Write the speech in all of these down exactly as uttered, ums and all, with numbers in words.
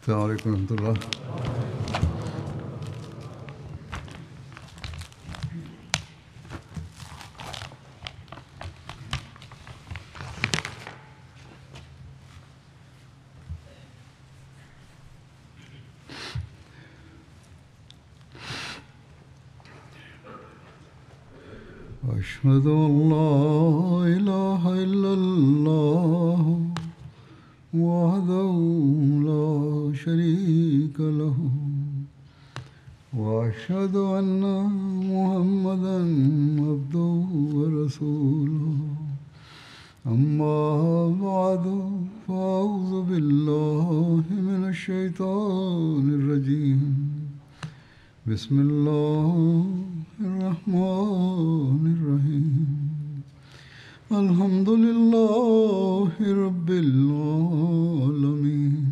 السلام علیکم ورحمۃ اللہ. أشهد أن لا إله إلا الله وحده لا شريك له وأشهد أن محمدا عبده ورسوله أما بعد فأعوذ بالله من الشيطان الرجيم بسم الله الرحمن الرحيم الحمد لله رب العالمين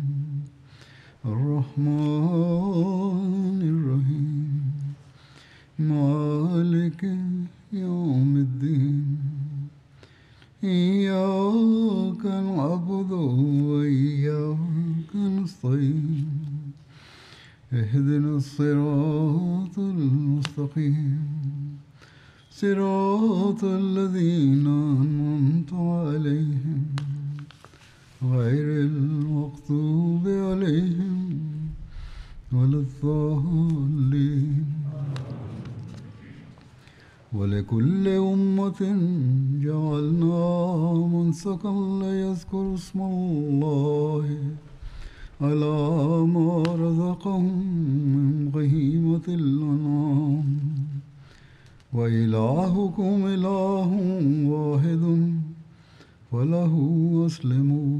الرحمن الرحيم مالك يوم الدين إياك نعبد وإياك نستعين اهدنا الصراط المستقيم صراط الذين أنعمت عليهم غير المغضوب عليهم ولا الضالين ولكل أمة جعلنا منسكا ليذكروا اسم الله على ما رزقهم من بهيمة الأنعام وإلهكم إله واحد فله أسلموا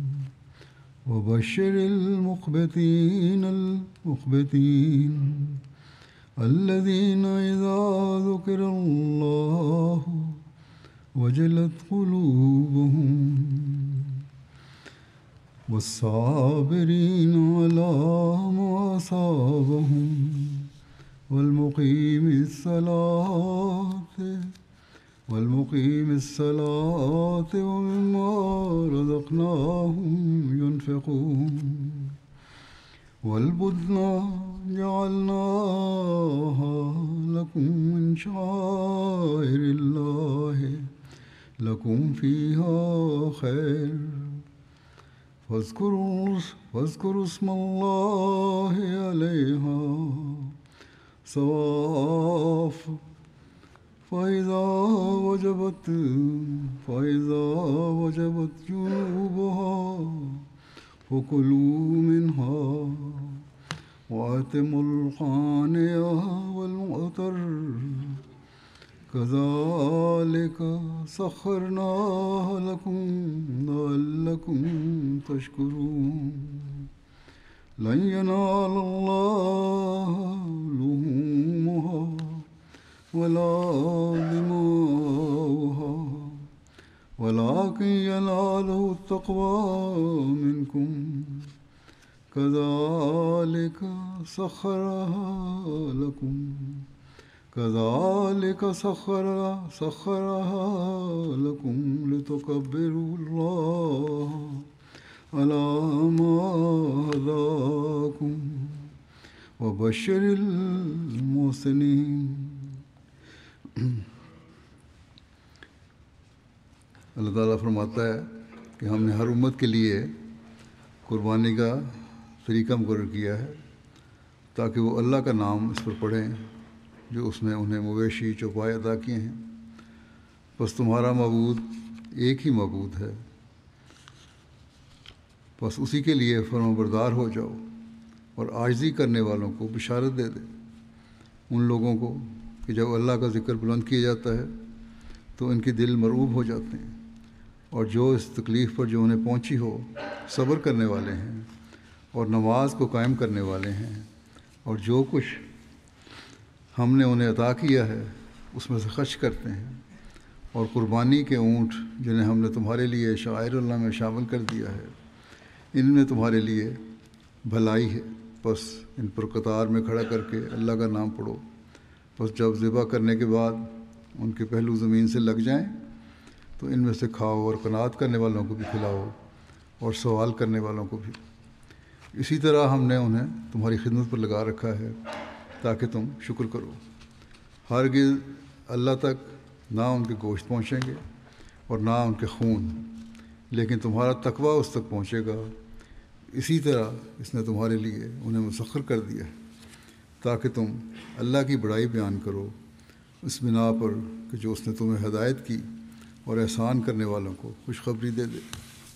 وبشر المخبتين المخبتين الذين إذا ذكر الله وجلت قلوبهم والصابرين على ما أصابهم والمقيم الصلاة والمقيم الصلاة ومما رزقناهم ينفقون والبدن جعلناها لكم من شعائر الله لكم فيها خير فاذكروا فاذكروا اسم الله عليها صواف فإذا وجبت فإذا وجبت جنوبها فكلوا منها وأتموا القانع والمعتر كذلك سخرناها لكم لعلكم تشكرون لن ينال الله لحومها ولا دماؤها ولكن يناله التقوى منكم كذلك سخرها لكم كذلك سخر سخرها لكم لتكبروا الله على ما هداكم وبشر المحسنين. اللہ تعالیٰ فرماتا ہے کہ ہم نے ہر امت کے لیے قربانی کا طریقہ مقرر کیا ہے تاکہ وہ اللہ کا نام اس پر پڑھیں جو اس نے انہیں مویشی چوپائے عطا کیے ہیں. بس تمہارا معبود ایک ہی معبود ہے، بس اسی کے لیے فرما بردار ہو جاؤ اور عاجزی کرنے والوں کو بشارت دے دے ان لوگوں کو کہ جب اللہ کا ذکر بلند کیا جاتا ہے تو ان کے دل مرعوب ہو جاتے ہیں، اور جو اس تکلیف پر جو انہیں پہنچی ہو صبر کرنے والے ہیں اور نماز کو قائم کرنے والے ہیں، اور جو کچھ ہم نے انہیں عطا کیا ہے اس میں سے خرچ کرتے ہیں. اور قربانی کے اونٹ جنہیں ہم نے تمہارے لیے شعائر اللہ میں شامل کر دیا ہے ان میں تمہارے لیے بھلائی ہے، بس ان پر قطار میں کھڑا کر کے اللہ کا نام پڑھو. بس جب ذبح کرنے کے بعد ان کے پہلو زمین سے لگ جائیں تو ان میں سے کھاؤ اور قناعت کرنے والوں کو بھی کھلاؤ اور سوال کرنے والوں کو بھی. اسی طرح ہم نے انہیں تمہاری خدمت پر لگا رکھا ہے تاکہ تم شکر کرو۔ ہرگز اللہ تک نہ ان کے گوشت پہنچیں گے اور نہ ان کے خون، لیکن تمہارا تقوی اس تک پہنچے گا۔ اسی طرح اس نے تمہارے لیے انہیں مسخر کر دیا ہے تاکہ تم اللہ کی بڑائی بیان کرو، اس بنا پر کہ جو اس نے تمہیں ہدایت کی اور احسان کرنے والوں کو خوشخبری دے دے۔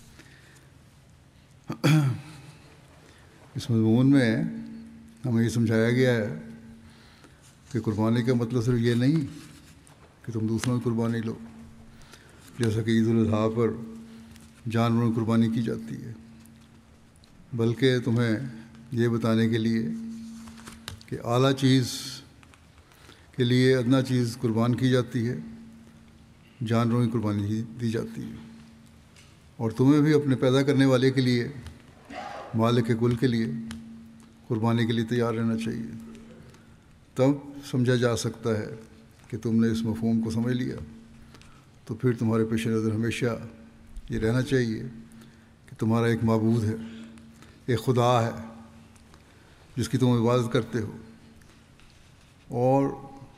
اس مضمون میں ہمیں یہ سمجھایا گیا ہے کہ قربانی کا مطلب صرف یہ نہیں کہ تم دوسروں کی قربانی لو، جیسا کہ عید الاضحیٰ پر جانوروں کی قربانی کی جاتی ہے، بلکہ تمہیں یہ بتانے کے لیے کہ اعلیٰ چیز کے لیے ادنا چیز قربان کی جاتی ہے، جانوروں کی قربانی دی جاتی ہے، اور تمہیں بھی اپنے پیدا کرنے والے کے لیے، مالک کل کے لیے قربانی کے لیے تیار رہنا چاہیے۔ تب سمجھا جا سکتا ہے کہ تم نے اس مفہوم کو سمجھ لیا، تو پھر تمہارے پیش نظر ہمیشہ یہ رہنا چاہیے کہ تمہارا ایک معبود ہے، ایک خدا ہے جس کی تم عبادت کرتے ہو، اور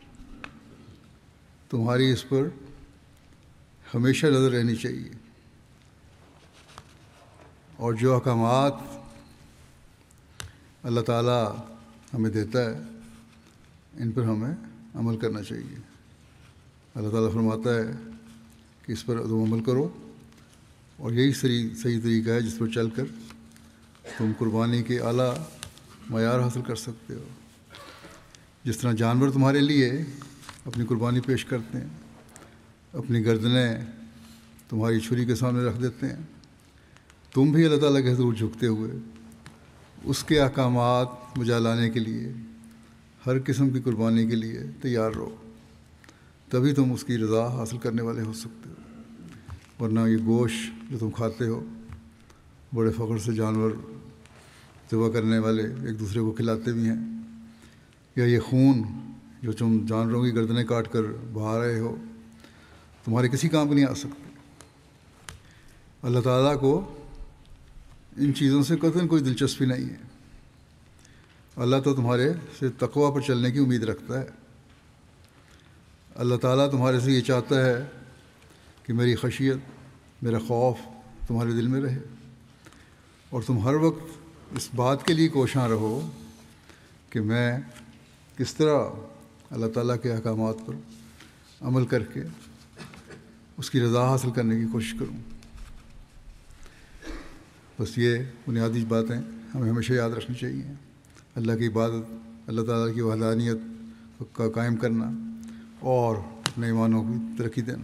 تمہاری اس پر ہمیشہ نظر رہنی چاہیے، اور جو احکامات اللہ تعالیٰ ہمیں دیتا ہے ان پر ہمیں عمل کرنا چاہیے۔ اللہ تعالیٰ فرماتا ہے کہ اس پر تم عمل کرو، اور یہی صحیح صحیح طریقہ ہے جس پر چل کر تم قربانی کے اعلیٰ معیار حاصل کر سکتے ہو۔ جس طرح جانور تمہارے لیے اپنی قربانی پیش کرتے ہیں، اپنی گردنیں تمہاری چھری کے سامنے رکھ دیتے ہیں، تم بھی اللہ تعالیٰ کے حضور جھکتے ہوئے اس کے احکامات بجا لانے کے لیے ہر قسم کی قربانی کے لیے تیار رہو، تبھی تم اس کی رضا حاصل کرنے والے ہو سکتے ہو۔ ورنہ یہ گوشت جو تم کھاتے ہو، بڑے فخر سے جانور ذبح کرنے والے ایک دوسرے کو کھلاتے بھی ہیں، یا یہ خون جو تم جانوروں کی گردنیں کاٹ کر بہا رہے ہو، تمہارے کسی کام کو نہیں آ سکتے۔ اللہ تعالیٰ کو ان چیزوں سے قطعاً کوئی دلچسپی نہیں ہے۔ اللہ تو تمہارے سے تقوی پر چلنے کی امید رکھتا ہے۔ اللہ تعالیٰ تمہارے سے یہ چاہتا ہے کہ میری خشیت، میرا خوف تمہارے دل میں رہے، اور تم ہر وقت اس بات کے لیے کوشاں رہو کہ میں کس طرح اللہ تعالیٰ کے احکامات پر عمل کر کے اس کی رضا حاصل کرنے کی کوشش کروں۔ بس یہ بنیادی باتیں ہمیں ہمیشہ یاد رکھنی چاہیے۔ اللہ کی عبادت، اللہ تعالیٰ کی وحدانیت کا قائم کرنا، اور اپنے ایمانوں کی ترقی دینا۔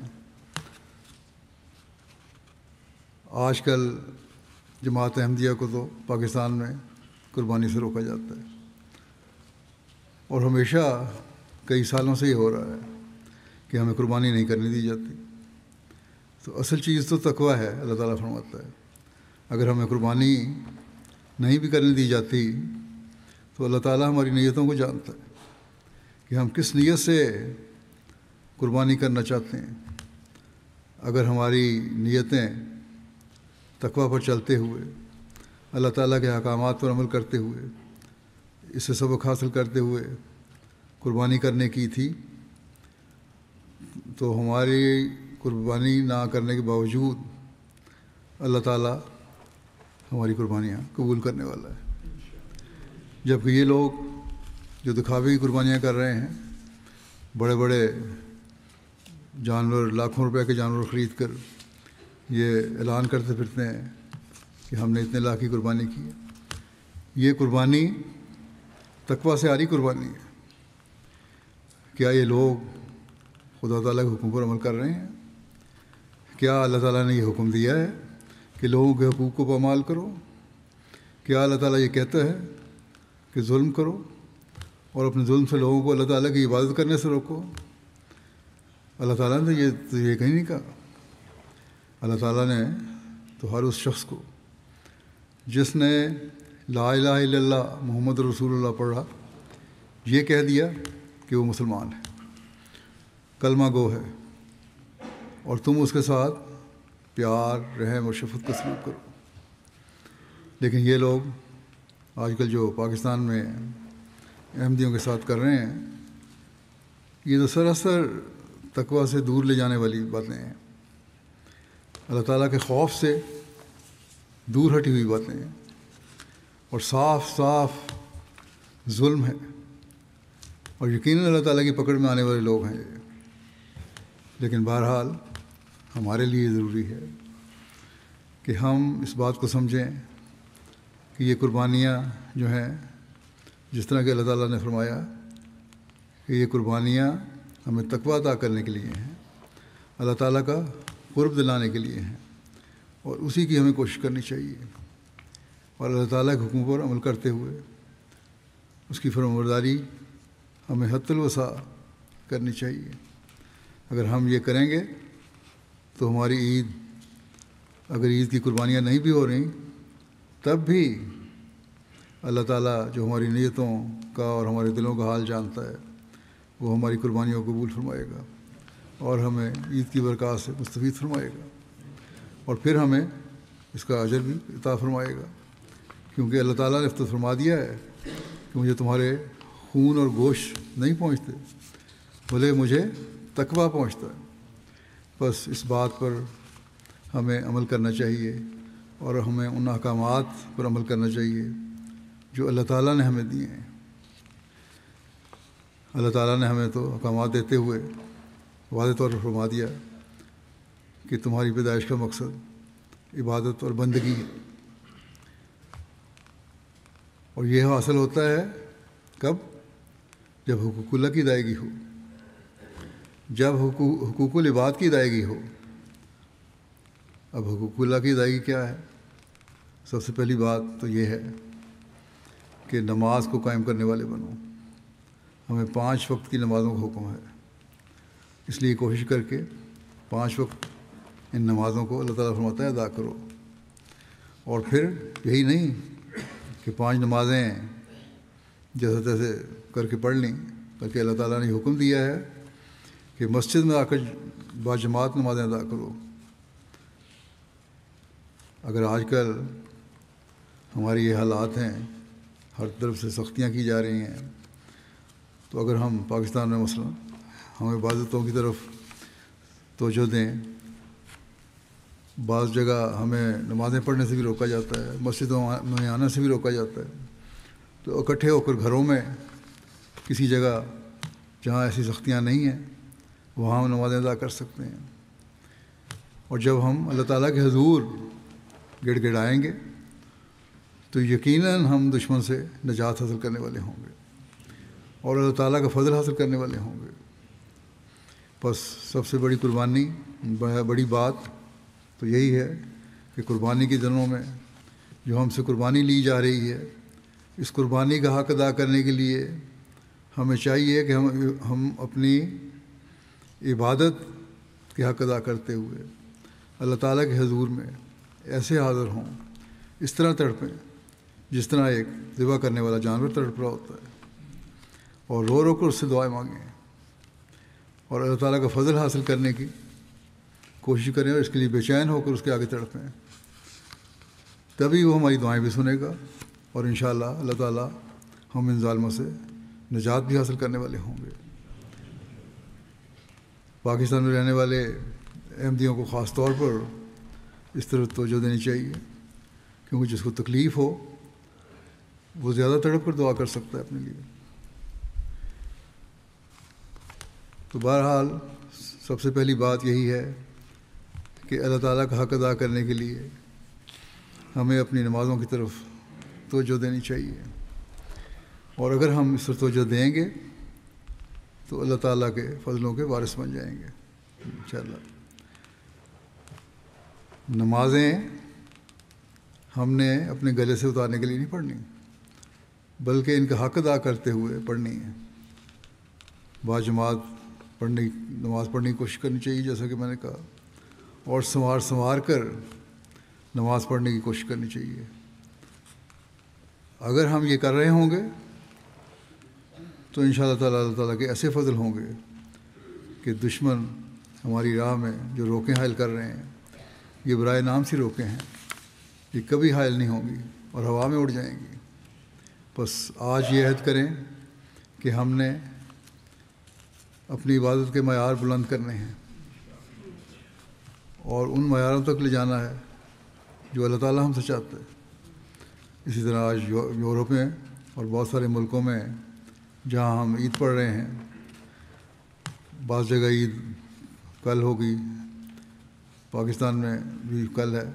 آج کل جماعت احمدیہ کو تو پاکستان میں قربانی سے روکا جاتا ہے، اور ہمیشہ کئی سالوں سے یہ ہو رہا ہے کہ ہمیں قربانی نہیں کرنے دی جاتی۔ تو اصل چیز تو تقوی ہے۔ اللہ تعالیٰ فرماتا ہے اگر ہمیں قربانی نہیں بھی کرنے دی جاتی تو اللہ تعالیٰ ہماری نیتوں کو جانتا ہے کہ ہم کس نیت سے قربانی کرنا چاہتے ہیں۔ اگر ہماری نیتیں تقوی پر چلتے ہوئے، اللہ تعالیٰ کے احکامات پر عمل کرتے ہوئے، اس سے سبق حاصل کرتے ہوئے قربانی کرنے کی تھی، تو ہماری قربانی نہ کرنے کے باوجود اللہ تعالیٰ ہماری قربانیاں قبول کرنے والا ہے۔ جبکہ یہ لوگ جو دکھاوے کی قربانیاں کر رہے ہیں، بڑے بڑے جانور، لاکھوں روپے کے جانور خرید کر یہ اعلان کرتے پھرتے ہیں کہ ہم نے اتنے لاکھ کی قربانی کی ہے، یہ قربانی تقوی سے آری قربانی ہے۔ کیا یہ لوگ خدا تعالیٰ کے حکم پر عمل کر رہے ہیں؟ کیا اللہ تعالیٰ نے یہ حکم دیا ہے کہ لوگوں کے حقوق کو پامال کرو؟ کیا اللہ تعالیٰ یہ کہتا ہے کہ ظلم کرو اور اپنے ظلم سے لوگوں کو اللہ تعالیٰ کی عبادت کرنے سے روکو؟ اللہ تعالیٰ نے یہ تو یہ کہیں نہیں کہا۔ اللہ تعالیٰ نے تو ہر اس شخص کو جس نے لا الہ الا اللہ محمد رسول اللہ پڑھا، یہ کہہ دیا کہ وہ مسلمان ہے، کلمہ گو ہے، اور تم اس کے ساتھ پیار، رحم اور شفقت کا سلوک کرو۔ لیکن یہ لوگ آج کل جو پاکستان میں احمدیوں کے ساتھ کر رہے ہیں، یہ تو سراسر تقویٰ سے دور لے جانے والی باتیں ہیں، اللہ تعالیٰ کے خوف سے دور ہٹی ہوئی باتیں ہیں، اور صاف صاف ظلم ہے، اور یقیناً اللہ تعالیٰ کی پکڑ میں آنے والے لوگ ہیں یہ۔ لیکن بہرحال ہمارے لیے ضروری ہے کہ ہم اس بات کو سمجھیں کہ یہ قربانیاں جو ہیں، جس طرح کہ اللہ تعالیٰ نے فرمایا کہ یہ قربانیاں ہمیں تقویٰ عطا کرنے کے لیے ہیں، اللہ تعالیٰ کا قرب دلانے کے لیے ہیں، اور اسی کی ہمیں کوشش کرنی چاہیے، اور اللہ تعالیٰ کے حکم پر عمل کرتے ہوئے اس کی فرمانبرداری ہمیں حد الوسع کرنی چاہیے۔ اگر ہم یہ کریں گے تو ہماری عید، اگر عید کی قربانیاں نہیں بھی ہو رہی تب بھی اللہ تعالیٰ جو ہماری نیتوں کا اور ہمارے دلوں کا حال جانتا ہے، وہ ہماری قربانیوں کو قبول فرمائے گا اور ہمیں عید کی برکات سے مستفید فرمائے گا، اور پھر ہمیں اس کا اجر بھی عطا فرمائے گا، کیونکہ اللہ تعالیٰ نے تو فرما دیا ہے کہ مجھے تمہارے خون اور گوشت نہیں پہنچتے، بھلے مجھے تقویٰ پہنچتا ہے۔ بس اس بات پر ہمیں عمل کرنا چاہیے، اور ہمیں ان احکامات پر عمل کرنا چاہیے جو اللہ تعالیٰ نے ہمیں دیے ہیں۔ اللہ تعالیٰ نے ہمیں تو احکامات دیتے ہوئے واضح طور پر فرما دیا کہ تمہاری پیدائش کا مقصد عبادت اور بندگی ہے، اور یہ حاصل ہوتا ہے کب؟ جب حقوق اللہ کی ادائیگی ہو، جب حقوق حقوق العباد کی ادائیگی ہو۔ اب حقوق اللہ کی ادائیگی کیا ہے؟ سب سے پہلی بات تو یہ ہے کہ نماز کو قائم کرنے والے بنو۔ ہمیں پانچ وقت کی نمازوں کا حکم ہے، اس لیے کوشش کر کے پانچ وقت ان نمازوں کو اللہ تعالیٰ فرماتا ہے ادا کرو۔ اور پھر یہی نہیں کہ پانچ نمازیں جیسے تیسے کر کے پڑھ لیں، بلکہ اللہ تعالیٰ نے حکم دیا ہے کہ مسجد میں آ کر باجماعت نمازیں ادا کرو۔ اگر آج کل ہماری یہ حالات ہیں، ہر طرف سے سختیاں کی جا رہی ہیں، تو اگر ہم پاکستان میں مثلا ہم عبادتوں کی طرف توجہ دیں، بعض جگہ ہمیں نمازیں پڑھنے سے بھی روکا جاتا ہے، مسجدوں میں آنے سے بھی روکا جاتا ہے، تو اکٹھے ہو کر گھروں میں کسی جگہ جہاں ایسی سختیاں نہیں ہیں وہاں ہم نمازیں ادا کر سکتے ہیں۔ اور جب ہم اللہ تعالیٰ کے حضور گڑ گڑائیں گے تو یقیناً ہم دشمن سے نجات حاصل کرنے والے ہوں گے اور اللہ تعالیٰ کا فضل حاصل کرنے والے ہوں گے۔ بس سب سے بڑی قربانی، بڑی بات تو یہی ہے کہ قربانی کے دنوں میں جو ہم سے قربانی لی جا رہی ہے، اس قربانی کا حق ادا کرنے کے لیے ہمیں چاہیے کہ ہم ہم اپنی عبادت کے حق ادا کرتے ہوئے اللہ تعالیٰ کے حضور میں ایسے حاضر ہوں، اس طرح تڑپیں جس طرح ایک ذبح کرنے والا جانور تڑپ رہا ہوتا ہے، اور رو رو کر اس سے دعائیں مانگیں اور اللہ تعالیٰ کا فضل حاصل کرنے کی کوشش کریں، اور اس کے لیے بے چین ہو کر اس کے آگے تڑپیں۔ تبھی وہ ہماری دعائیں بھی سنے گا، اور انشاءاللہ اللہ تعالیٰ ہم ان ظالموں سے نجات بھی حاصل کرنے والے ہوں گے۔ پاکستان میں رہنے والے احمدیوں کو خاص طور پر اس طرح توجہ دینی چاہیے، کیونکہ جس کو تکلیف ہو وہ زیادہ تڑپ کر دعا کر سکتا ہے اپنے لیے۔ تو بہرحال سب سے پہلی بات یہی ہے کہ اللہ تعالیٰ کا حق ادا کرنے کے لیے ہمیں اپنی نمازوں کی طرف توجہ دینی چاہیے، اور اگر ہم اس پر توجہ دیں گے تو اللہ تعالیٰ کے فضلوں کے وارث بن جائیں گے انشاءاللہ۔ نمازیں ہم نے اپنے گلے سے اتارنے کے لیے نہیں پڑھنی، بلکہ ان کا حق ادا کرتے ہوئے پڑھنی ہے۔ باجماعت پڑھنے نماز پڑھنے کی کوشش کرنی چاہیے، جیسا کہ میں نے کہا، اور سنوار سنوار کر نماز پڑھنے کی کوشش کرنی چاہیے۔ اگر ہم یہ کر رہے ہوں گے تو انشاءاللہ تعالیٰ اللہ تعالیٰ کے ایسے فضل ہوں گے کہ دشمن ہماری راہ میں جو روکیں حائل کر رہے ہیں، یہ برائے نام سی روکیں ہیں، یہ کبھی حائل نہیں ہوں گی اور ہوا میں اڑ جائیں گی۔ بس آج یہ عہد کریں کہ ہم نے اپنی عبادت کے معیار بلند کرنے ہیں اور ان معیاروں تک لے جانا ہے جو اللہ تعالیٰ ہم سے چاہتا ہے. اسی طرح آج یورپ میں اور بہت سارے ملکوں میں جہاں ہم عید پڑھ رہے ہیں، بعض جگہ عید کل ہوگی، پاکستان میں بھی کل ہے،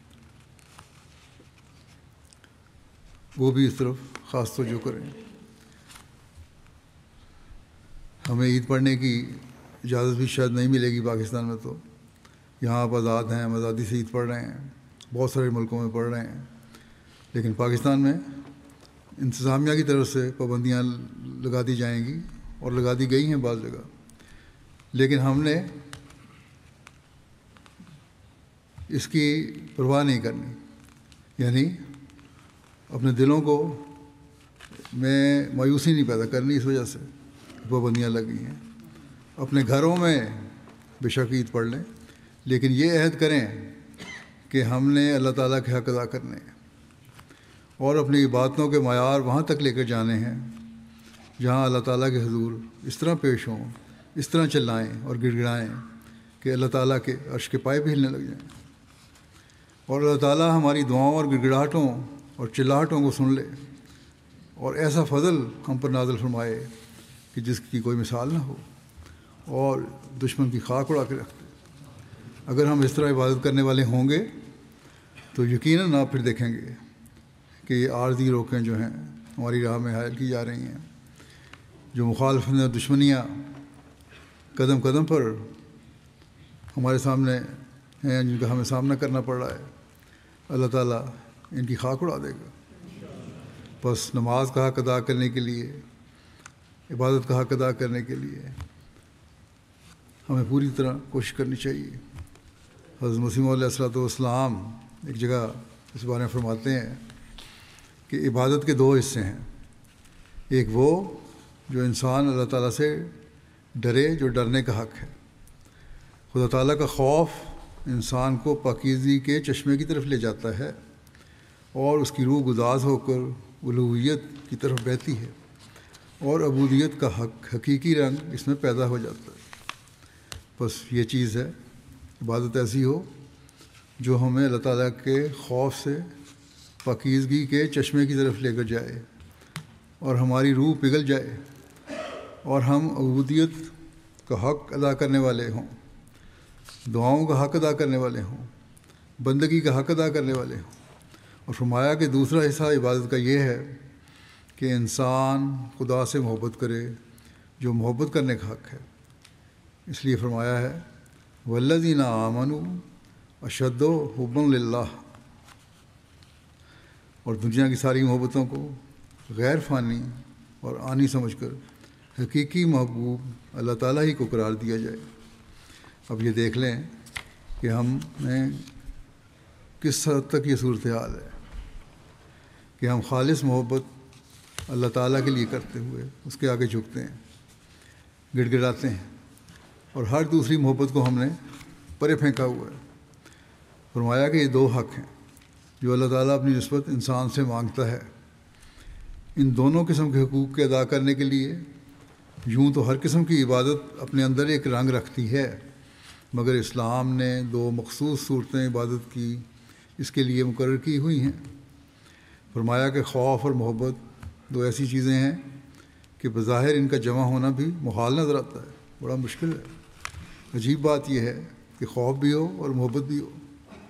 وہ بھی اس طرف خاص توجہ کریں. ہمیں عید پڑھنے کی اجازت بھی شاید نہیں ملے گی پاکستان میں، تو یہاں آپ آزاد ہیں، ہم آزادی سے عید پڑھ رہے ہیں، بہت سارے ملکوں میں پڑھ رہے ہیں، لیکن پاکستان میں انتظامیہ کی طرف سے پابندیاں لگا دی جائیں گی اور لگا دی گئی ہیں بعض جگہ. لیکن ہم نے اس کی پرواہ نہیں کرنی، یعنی اپنے دلوں کو میں مایوسی نہیں پیدا کرنی اس وجہ سے پابندیاں لگی ہیں. اپنے گھروں میں بے شک عید پڑھ لیں، لیکن یہ عہد کریں کہ ہم نے اللہ تعالیٰ کے حق ادا کرنے ہیں اور اپنی عبادتوں کے معیار وہاں تک لے کر جانے ہیں جہاں اللہ تعالیٰ کے حضور اس طرح پیش ہوں، اس طرح چلائیں اور گڑ گڑائیں کہ اللہ تعالیٰ کے عرش کے پائے بھی ہلنے لگ جائیں، اور اللہ تعالیٰ ہماری دعاؤں اور گڑ گڑاہٹوں اور چلاہٹوں کو سن لے اور ایسا فضل ہم پر نازل فرمائے کہ جس کی کوئی مثال نہ ہو اور دشمن کی خاک اڑا کے رکھ دے. اگر ہم اس طرح عبادت کرنے والے ہوں گے تو یقیناً آپ پھر دیکھیں گے کہ یہ عارضی روکیں جو ہیں ہماری راہ میں حائل کی جا رہی ہیں، جو مخالفتیں اور دشمنیاں قدم قدم پر ہمارے سامنے ہیں، جن کا ہمیں سامنا کرنا پڑ رہا ہے، اللہ تعالیٰ ان کی خاک اڑا دے گا. بس نماز کا حق ادا کرنے کے لیے، عبادت کا حق ادا کرنے کے لیے ہمیں پوری طرح کوشش کرنی چاہیے. حضرت مسیح علیہ الصلوۃ والسلام ایک جگہ اس بارے میں فرماتے ہیں کہ عبادت کے دو حصے ہیں. ایک وہ جو انسان اللہ تعالیٰ سے ڈرے، جو ڈرنے کا حق ہے. خدا تعالیٰ کا خوف انسان کو پاکیزگی کے چشمے کی طرف لے جاتا ہے اور اس کی روح گداز ہو کر الوہیت کی طرف بہتی ہے اور عبودیت کا حق حقیقی رنگ اس میں پیدا ہو جاتا ہے. بس یہ چیز ہے، عبادت ایسی ہو جو ہمیں اللہ تعالیٰ کے خوف سے پاکیزگی کے چشمے کی طرف لے کر جائے اور ہماری روح پگھل جائے اور ہم عبودیت کا حق ادا کرنے والے ہوں، دعاؤں کا حق ادا کرنے والے ہوں، بندگی کا حق ادا کرنے والے ہوں. اور فرمایا کہ دوسرا حصہ عبادت کا یہ ہے کہ انسان خدا سے محبت کرے جو محبت کرنے کا حق ہے. اس لیے فرمایا ہے والذین آمنوا اشد حبا للہ، اور دنیا کی ساری محبتوں کو غیر فانی اور آنی سمجھ کر حقیقی محبوب اللہ تعالیٰ ہی کو قرار دیا جائے. اب یہ دیکھ لیں کہ ہم میں کس حد تک یہ صورتحال ہے کہ ہم خالص محبت اللہ تعالیٰ کے لیے کرتے ہوئے اس کے آگے جھکتے ہیں، گڑ گڑاتے ہیں، اور ہر دوسری محبت کو ہم نے پرے پھینکا ہوا ہے. فرمایا کہ یہ دو حق ہیں جو اللہ تعالیٰ اپنی نسبت انسان سے مانگتا ہے. ان دونوں قسم کے حقوق کے ادا کرنے کے لیے یوں تو ہر قسم کی عبادت اپنے اندر ایک رنگ رکھتی ہے، مگر اسلام نے دو مخصوص صورتیں عبادت کی اس کے لیے مقرر کی ہوئی ہیں. فرمایا کہ خوف اور محبت دو ایسی چیزیں ہیں کہ بظاہر ان کا جمع ہونا بھی محال نظر آتا ہے، بڑا مشکل ہے. عجیب بات یہ ہے کہ خوف بھی ہو اور محبت بھی ہو،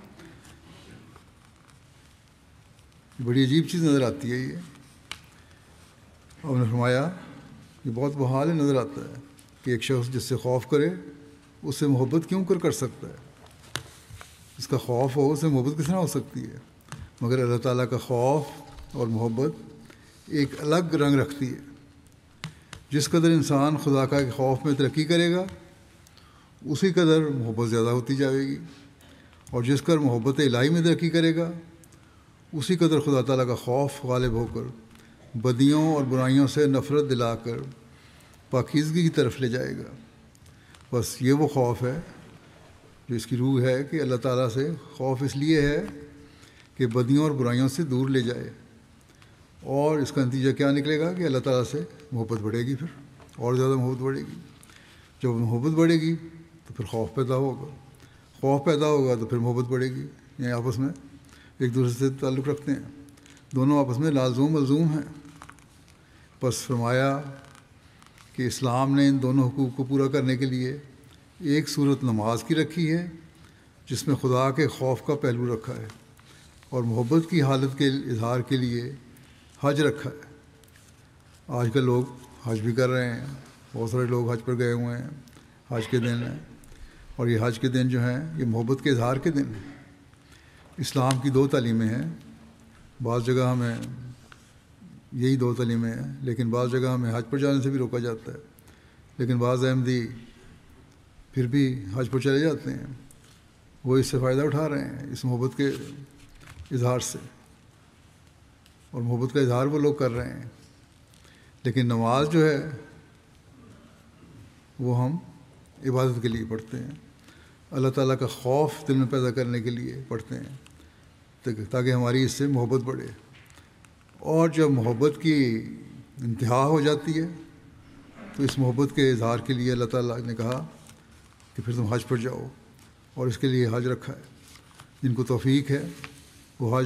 بڑی عجیب چیز نظر آتی ہے. یہ اور نے فرمایا یہ بہت محال نظر آتا ہے کہ ایک شخص جس سے خوف کرے اس سے محبت کیوں کر کر سکتا ہے. اس کا خوف ہو اس سے محبت کس طرح ہو سکتی ہے؟ مگر اللہ تعالیٰ کا خوف اور محبت ایک الگ رنگ رکھتی ہے. جس قدر انسان خدا کا خوف میں ترقی کرے گا اسی قدر محبت زیادہ ہوتی جائے گی، اور جس قدر محبت الہی میں ترقی کرے گا اسی قدر خدا تعالیٰ کا خوف غالب ہو کر بدیوں اور برائیوں سے نفرت دلا کر پاکیزگی کی طرف لے جائے گا. بس یہ وہ خوف ہے جو اس کی روح ہے کہ اللہ تعالیٰ سے خوف اس لیے ہے کہ بدیوں اور برائیوں سے دور لے جائے اور اس کا نتیجہ کیا نکلے گا کہ اللہ تعالیٰ سے محبت بڑھے گی، پھر اور زیادہ محبت بڑھے گی۔ جب محبت بڑھے گی تو پھر خوف پیدا ہوگا، خوف پیدا ہوگا تو پھر محبت بڑھے گی۔ یعنی آپس میں ایک دوسرے سے تعلق رکھتے ہیں، دونوں آپس میں لازم ملزوم ہیں۔ بس فرمایا کہ اسلام نے ان دونوں حقوق کو پورا کرنے کے لیے ایک صورت نماز کی رکھی ہے جس میں خدا کے خوف کا پہلو رکھا ہے، اور محبت کی حالت کے اظہار کے لیے حج رکھا ہے۔ آج کل لوگ حج بھی کر رہے ہیں، بہت سارے لوگ حج پر گئے ہوئے ہیں، حج کے دن ہیں، اور یہ حج کے دن جو ہیں یہ محبت کے اظہار کے دن ہیں۔ اسلام کی دو تعلیمیں ہیں، بعض جگہ ہمیں یہی دو تعلیمیں ہیں، لیکن بعض جگہ ہمیں حج پر جانے سے بھی روکا جاتا ہے، لیکن بعض احمدی پھر بھی حج پر چلے جاتے ہیں، وہ اس سے فائدہ اٹھا رہے ہیں، اس محبت کے اظہار سے، اور محبت کا اظہار وہ لوگ کر رہے ہیں۔ لیکن نماز جو ہے وہ ہم عبادت کے لیے پڑھتے ہیں، اللہ تعالیٰ کا خوف دل میں پیدا کرنے کے لیے پڑھتے ہیں تاکہ ہماری اس سے محبت بڑھے۔ اور جب محبت کی انتہا ہو جاتی ہے تو اس محبت کے اظہار کے لیے اللہ تعالیٰ نے کہا کہ پھر تم حج پر جاؤ، اور اس کے لیے حج رکھا ہے۔ جن کو توفیق ہے وہ حج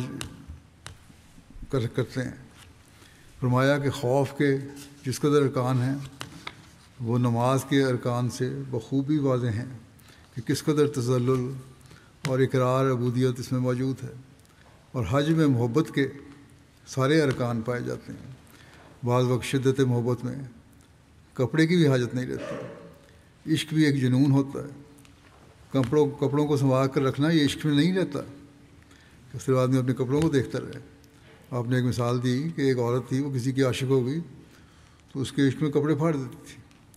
کر کرتے ہیں۔ فرمایا کہ خوف کے جس قدر ارکان ہیں وہ نماز کے ارکان سے بخوبی واضح ہیں کہ کس قدر تذلل اور اقرار عبودیت اس میں موجود ہے، اور حج میں محبت کے سارے ارکان پائے جاتے ہیں۔ بعض وقت شدت محبت میں کپڑے کی بھی حاجت نہیں رہتی، عشق بھی ایک جنون ہوتا ہے۔ کپڑوں کپڑوں کو سنوار کر رکھنا یہ عشق میں نہیں رہتا کہ صرف آدمی اپنے کپڑوں کو دیکھتا رہے۔ آپ نے ایک مثال دی کہ ایک عورت تھی، وہ کسی کی عاشق ہو گئی تو اس کے عشق میں کپڑے پھاڑ دیتی تھی،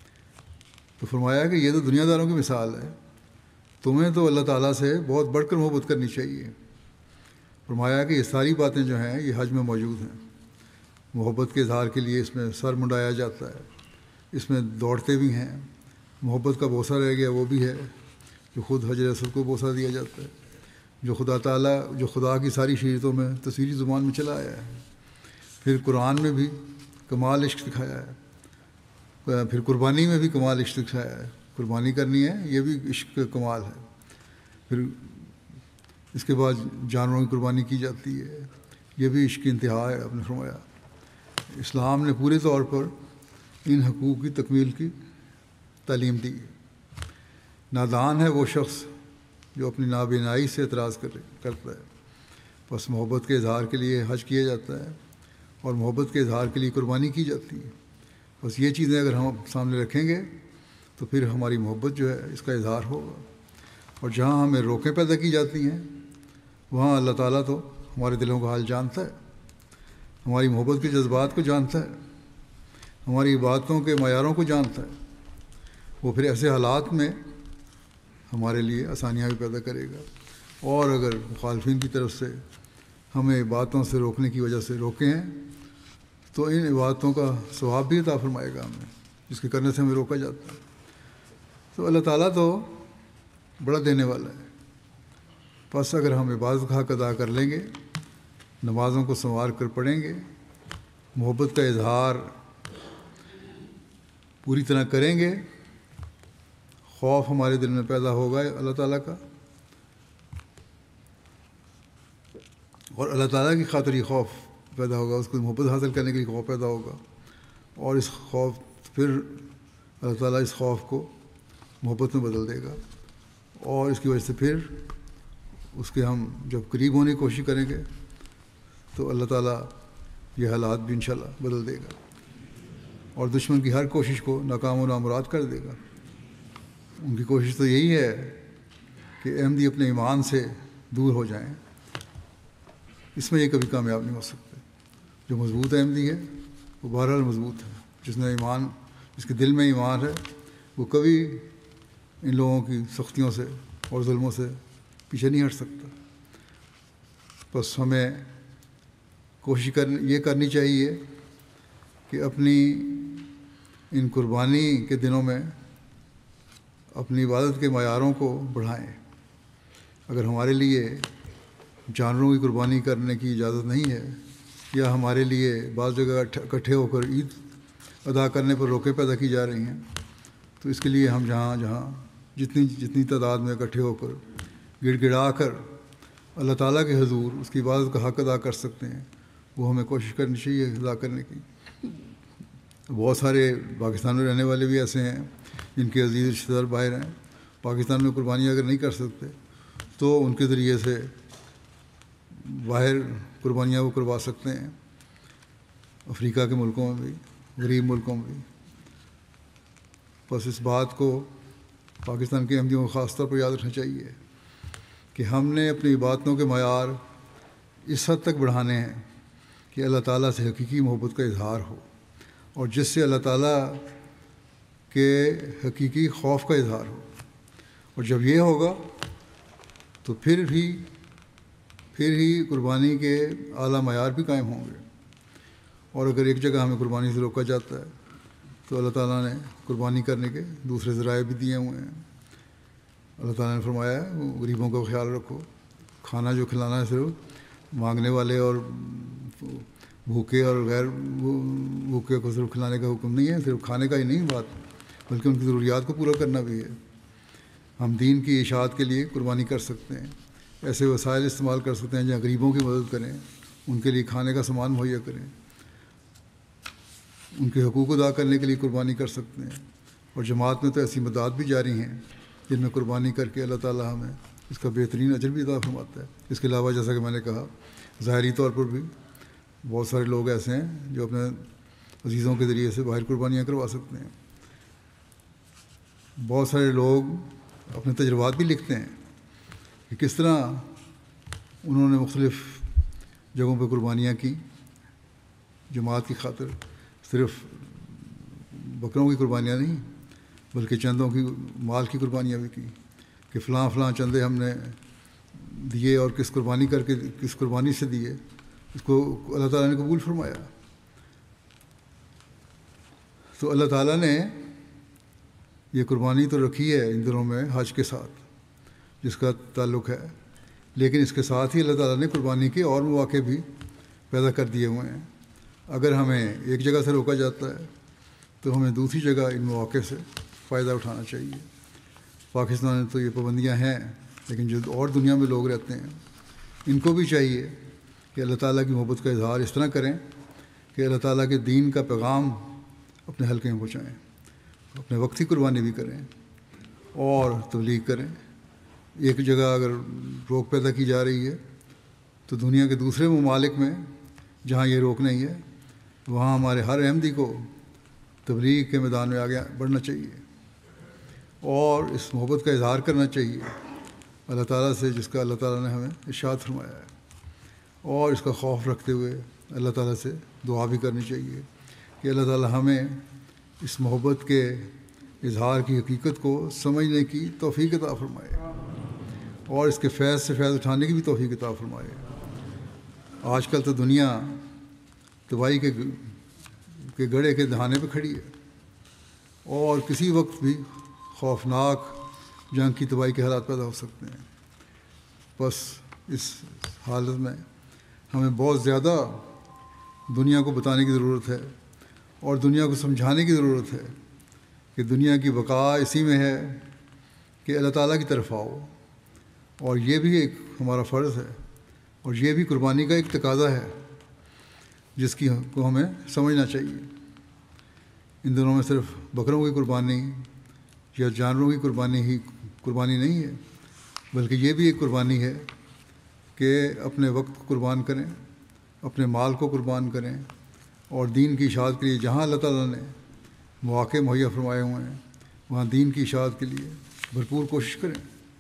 تو فرمایا کہ یہ تو دنیا داروں کی مثال ہے، تمہیں تو اللہ تعالیٰ سے بہت بڑھ کر محبت کرنی چاہیے۔ فرمایا کہ یہ ساری باتیں جو ہیں یہ حج میں موجود ہیں۔ محبت کے اظہار کے لیے اس میں سر منڈایا جاتا ہے، اس میں دوڑتے بھی ہیں، محبت کا بوسہ رہ گیا وہ بھی ہے جو خود حجر اسود کو بوسہ دیا جاتا ہے، جو خدا تعالیٰ جو خدا کی ساری شریعتوں میں تصویری زبان میں چلا آیا ہے۔ پھر قرآن میں بھی کمال عشق دکھایا ہے، پھر قربانی میں بھی کمال عشق دکھایا ہے، قربانی کرنی ہے یہ بھی عشق کا کمال ہے۔ پھر اس کے بعد جانوروں کی قربانی کی جاتی ہے، یہ بھی عشق کی انتہا ہے۔ آپ نے فرمایا اسلام نے پورے طور پر ان حقوق کی تکمیل کی تعلیم دی۔ نادان ہے وہ شخص جو اپنی نابینائی سے اعتراض کر کرتا ہے۔ بس محبت کے اظہار کے لیے حج کیا جاتا ہے، اور محبت کے اظہار کے لیے قربانی کی جاتی ہے۔ بس یہ چیزیں اگر ہم سامنے رکھیں گے تو پھر ہماری محبت جو ہے اس کا اظہار ہوگا۔ اور جہاں ہمیں روکیں پیدا کی جاتی ہیں وہاں اللہ تعالیٰ تو ہمارے دلوں کا حال جانتا ہے، ہماری محبت کے جذبات کو جانتا ہے، ہماری عبادتوں کے معیاروں کو جانتا ہے۔ وہ پھر ایسے حالات میں ہمارے لیے آسانیاں بھی پیدا کرے گا، اور اگر مخالفین کی طرف سے ہمیں عبادتوں سے روکنے کی وجہ سے روکے ہیں تو ان عبادتوں کا ثواب بھی عطا فرمائے گا ہمیں، جس کے کرنے سے ہمیں روکا جاتا ہے۔ تو اللہ تعالیٰ تو بڑا دینے والا ہے۔ بس اگر ہم عبادت کا حق ادا کر لیں گے، نمازوں کو سنوار کر پڑھیں گے، محبت کا اظہار پوری طرح کریں گے، خوف ہمارے دل میں پیدا ہوگا اللہ تعالیٰ کا، اور اللہ تعالیٰ کی خاطر یہ خوف پیدا ہوگا، اس کو محبت حاصل کرنے کے لیے خوف پیدا ہوگا، اور اس خوف پھر اللہ تعالیٰ اس خوف کو محبت میں بدل دے گا، اور اس کی وجہ سے پھر اس کے ہم جب قریب ہونے کی کوشش کریں گے تو اللہ تعالیٰ یہ حالات بھی انشاءاللہ بدل دے گا، اور دشمن کی ہر کوشش کو ناکام و نامراد کر دے گا۔ ان کی کوشش تو یہی ہے کہ احمدی اپنے ایمان سے دور ہو جائیں، اس میں یہ کبھی کامیاب نہیں ہو سکتے۔ جو مضبوط احمدی ہے وہ بہرحال مضبوط ہے، جس نے ایمان جس کے دل میں ایمان ہے وہ کبھی ان لوگوں کی سختیوں سے اور ظلموں سے پیچھے نہیں ہٹ سکتا۔ بس ہمیں کوشش کر یہ کرنی چاہیے کہ اپنی ان قربانی کے دنوں میں اپنی عبادت کے معیاروں کو بڑھائیں۔ اگر ہمارے لیے جانوروں کی قربانی کرنے کی اجازت نہیں ہے، یا ہمارے لیے بعض جگہ اکٹھے ہو کر عید ادا کرنے پر روکے پیدا کی جا رہی ہیں، تو اس کے لیے ہم جہاں جہاں جتنی جتنی تعداد میں اکٹھے ہو کر گڑ گڑا کر اللہ تعالیٰ کے حضور اس کی عبادت کا حق ادا کر سکتے ہیں، وہ ہمیں کوشش کرنی چاہیے ادا کرنے کی۔ بہت سارے پاکستان میں رہنے والے بھی ایسے ہیں جن کے عزیز رشتہ دار باہر ہیں، پاکستان میں قربانیاں اگر نہیں کر سکتے تو ان کے ذریعے سے باہر قربانیاں وہ کروا سکتے ہیں، افریقہ کے ملکوں میں بھی، غریب ملکوں میں بھی۔ بس اس بات کو پاکستان کے احمدیوں کو خاص طور پر یاد رکھنا چاہیے کہ ہم نے اپنی عبادتوں کے معیار اس حد تک بڑھانے ہیں کہ اللہ تعالیٰ سے حقیقی محبت کا اظہار ہو، اور جس سے اللہ تعالیٰ کے حقیقی خوف کا اظہار ہو، اور جب یہ ہوگا تو پھر بھی پھر ہی قربانی کے اعلیٰ معیار بھی قائم ہوں گے۔ اور اگر ایک جگہ ہمیں قربانی سے روکا جاتا ہے تو اللہ تعالیٰ نے قربانی کرنے کے دوسرے ذرائع بھی دیے ہوئے ہیں۔ اللہ تعالیٰ نے فرمایا ہے وہ غریبوں کا خیال رکھو، کھانا جو کھلانا ہے صرف مانگنے والے اور بھوکے اور غیر بھوکے کو صرف کھلانے کا حکم نہیں ہے، صرف کھانے کا ہی نہیں بات، بلکہ ان کی ضروریات کو پورا کرنا بھی ہے۔ ہم دین کی اشاعت کے لیے قربانی کر سکتے ہیں، ایسے وسائل استعمال کر سکتے ہیں جہاں غریبوں کی مدد کریں، ان کے لیے کھانے کا سامان مہیا کریں، ان کے حقوق ادا کرنے کے لیے قربانی کر سکتے ہیں۔ اور جماعت میں تو ایسی مداد بھی جاری ہیں جن میں قربانی کر کے اللہ تعالیٰ ہمیں اس کا بہترین اجر بھی عطا فرماتا ہے۔ اس کے علاوہ جیسا کہ میں نے کہا ظاہری طور پر بھی بہت سارے لوگ ایسے ہیں جو اپنے عزیزوں کے ذریعے سے باہر قربانیاں کروا سکتے ہیں۔ بہت سارے لوگ اپنے تجربات بھی لکھتے ہیں کہ کس طرح انہوں نے مختلف جگہوں پہ قربانیاں کی جماعت کی خاطر، صرف بکروں کی قربانیاں نہیں بلکہ چندوں کی مال کی قربانیاں بھی کی، کہ فلاں فلاں چندے ہم نے دیے اور کس قربانی کر کے کس قربانی سے دیے، اس کو اللہ تعالیٰ نے قبول فرمایا۔ تو اللہ تعالیٰ نے یہ قربانی تو رکھی ہے ان دنوں میں حج کے ساتھ جس کا تعلق ہے، لیکن اس کے ساتھ ہی اللہ تعالیٰ نے قربانی کے اور مواقع بھی پیدا کر دیے ہوئے ہیں۔ اگر ہمیں ایک جگہ سے روکا جاتا ہے تو ہمیں دوسری جگہ ان مواقع سے فائدہ اٹھانا چاہیے۔ پاکستان میں تو یہ پابندیاں ہیں، لیکن جو اور دنیا میں لوگ رہتے ہیں ان کو بھی چاہیے کہ اللہ تعالیٰ کی محبت کا اظہار اس طرح کریں کہ اللہ تعالیٰ کے دین کا پیغام اپنے حلقے میں پہنچائیں، اپنے وقتی قربانی بھی کریں اور تبلیغ کریں۔ ایک جگہ اگر روک پیدا کی جا رہی ہے تو دنیا کے دوسرے ممالک میں جہاں یہ روک نہیں ہے وہاں ہمارے ہر احمدی کو تبلیغ کے میدان میں آگے بڑھنا چاہیے اور اس محبت کا اظہار کرنا چاہیے اللہ تعالیٰ سے جس کا اللہ تعالیٰ نے ہمیں ارشاد فرمایا ہے، اور اس کا خوف رکھتے ہوئے اللہ تعالیٰ سے دعا بھی کرنی چاہیے کہ اللہ تعالیٰ ہمیں اس محبت کے اظہار کی حقیقت کو سمجھنے کی توفیق عطا فرمائے اور اس کے فیض سے فیض اٹھانے کی بھی توفیق عطا فرمائے۔ آج کل تو دنیا تباہی کے کے گڑھے کے دہانے پہ کھڑی ہے اور کسی وقت بھی خوفناک جنگ کی تباہی کے حالات پیدا ہو سکتے ہیں۔ بس اس حالت میں ہمیں بہت زیادہ دنیا کو بتانے کی ضرورت ہے اور دنیا کو سمجھانے کی ضرورت ہے کہ دنیا کی بقا اسی میں ہے کہ اللہ تعالیٰ کی طرف آؤ، اور یہ بھی ایک ہمارا فرض ہے اور یہ بھی قربانی کا ایک تقاضا ہے جس کی کو ہمیں سمجھنا چاہیے۔ ان دنوں میں صرف بکروں کی قربانی یا جانوروں کی قربانی ہی قربانی نہیں ہے، بلکہ یہ بھی ایک قربانی ہے کہ اپنے وقت کو قربان کریں، اپنے مال کو قربان کریں اور دین کی اشاعت کے لیے جہاں اللہ تعالیٰ نے مواقع مہیا فرمائے ہوئے ہیں وہاں دین کی اشاعت کے لیے بھرپور کوشش کریں۔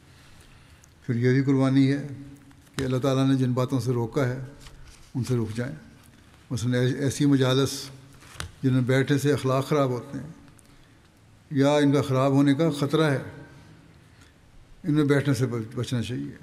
پھر یہ بھی قربانی ہے کہ اللہ تعالیٰ نے جن باتوں سے روکا ہے ان سے رک جائیں، مثلا ایسی مجالس جن میں بیٹھنے سے اخلاق خراب ہوتے ہیں یا ان کا خراب ہونے کا خطرہ ہے، ان میں بیٹھنے سے بچنا چاہیے۔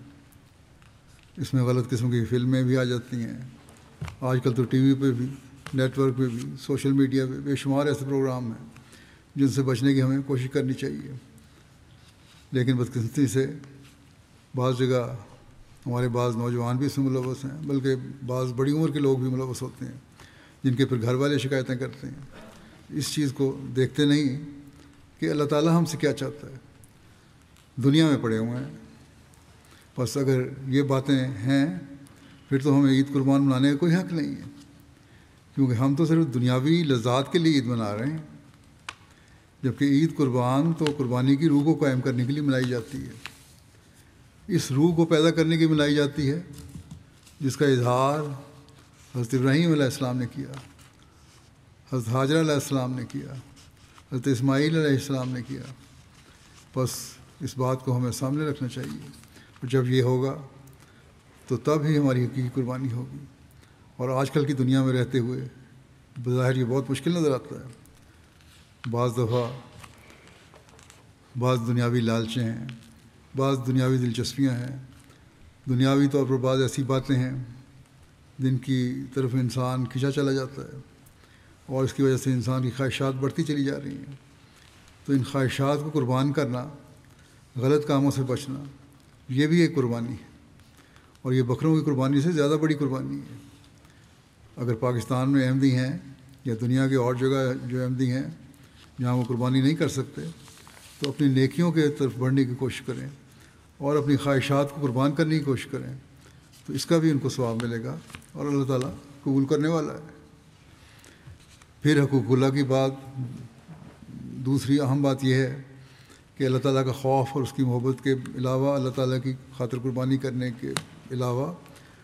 اس میں غلط قسم کی فلمیں بھی آ جاتی ہیں، آج کل تو ٹی وی پہ بھی، نیٹ ورک پہ بھی، سوشل میڈیا پہ بے شمار ایسے پروگرام ہیں جن سے بچنے کی ہمیں کوشش کرنی چاہیے، لیکن بدقسمتی سے بعض جگہ ہمارے بعض نوجوان بھی اس میں ملوث ہیں، بلکہ بعض بڑی عمر کے لوگ بھی ملوث ہوتے ہیں جن کے پھر گھر والے شکایتیں کرتے ہیں۔ اس چیز کو دیکھتے نہیں کہ اللہ تعالیٰ ہم سے کیا چاہتا ہے، دنیا میں پڑے ہوئے ہیں۔ بس اگر یہ باتیں ہیں پھر تو ہمیں عید قربان منانے کا کوئی حق نہیں ہے، کیونکہ ہم تو صرف دنیاوی لذات کے لیے عید منا رہے ہیں، جبکہ عید قربان تو قربانی کی روح کو قائم کرنے کے لیے منائی جاتی ہے، اس روح کو پیدا کرنے کی منائی جاتی ہے جس کا اظہار حضرت ابراہیم علیہ السلام نے کیا، حضرت حاجرہ علیہ السلام نے کیا، حضرت اسماعیل علیہ السلام نے کیا۔ بس اس بات کو ہمیں سامنے رکھنا چاہیے، اور جب یہ ہوگا تو تب ہی ہماری حقیقی قربانی ہوگی۔ اور آج کل کی دنیا میں رہتے ہوئے بظاہر یہ بہت مشکل نظر آتا ہے۔ بعض دفعہ بعض دنیاوی لالچیں ہیں، بعض دنیاوی دلچسپیاں ہیں، دنیاوی طور پر بعض ایسی باتیں ہیں جن کی طرف انسان کھنچا چلا جاتا ہے، اور اس کی وجہ سے انسان کی خواہشات بڑھتی چلی جا رہی ہیں۔ تو ان خواہشات کو قربان کرنا، غلط کاموں سے بچنا، یہ بھی ایک قربانی ہے، اور یہ بکروں کی قربانی سے زیادہ بڑی قربانی ہے۔ اگر پاکستان میں احمدی ہیں یا دنیا کے اور جگہ جو احمدی ہیں جہاں وہ قربانی نہیں کر سکتے، تو اپنی نیکیوں کے طرف بڑھنے کی کوشش کریں اور اپنی خواہشات کو قربان کرنے کی کوشش کریں، تو اس کا بھی ان کو ثواب ملے گا اور اللہ تعالیٰ قبول کرنے والا ہے۔ پھر حقوق اللہ کی بات، دوسری اہم بات یہ ہے کہ اللہ تعالیٰ کا خوف اور اس کی محبت کے علاوہ، اللہ تعالیٰ کی خاطر قربانی کرنے کے علاوہ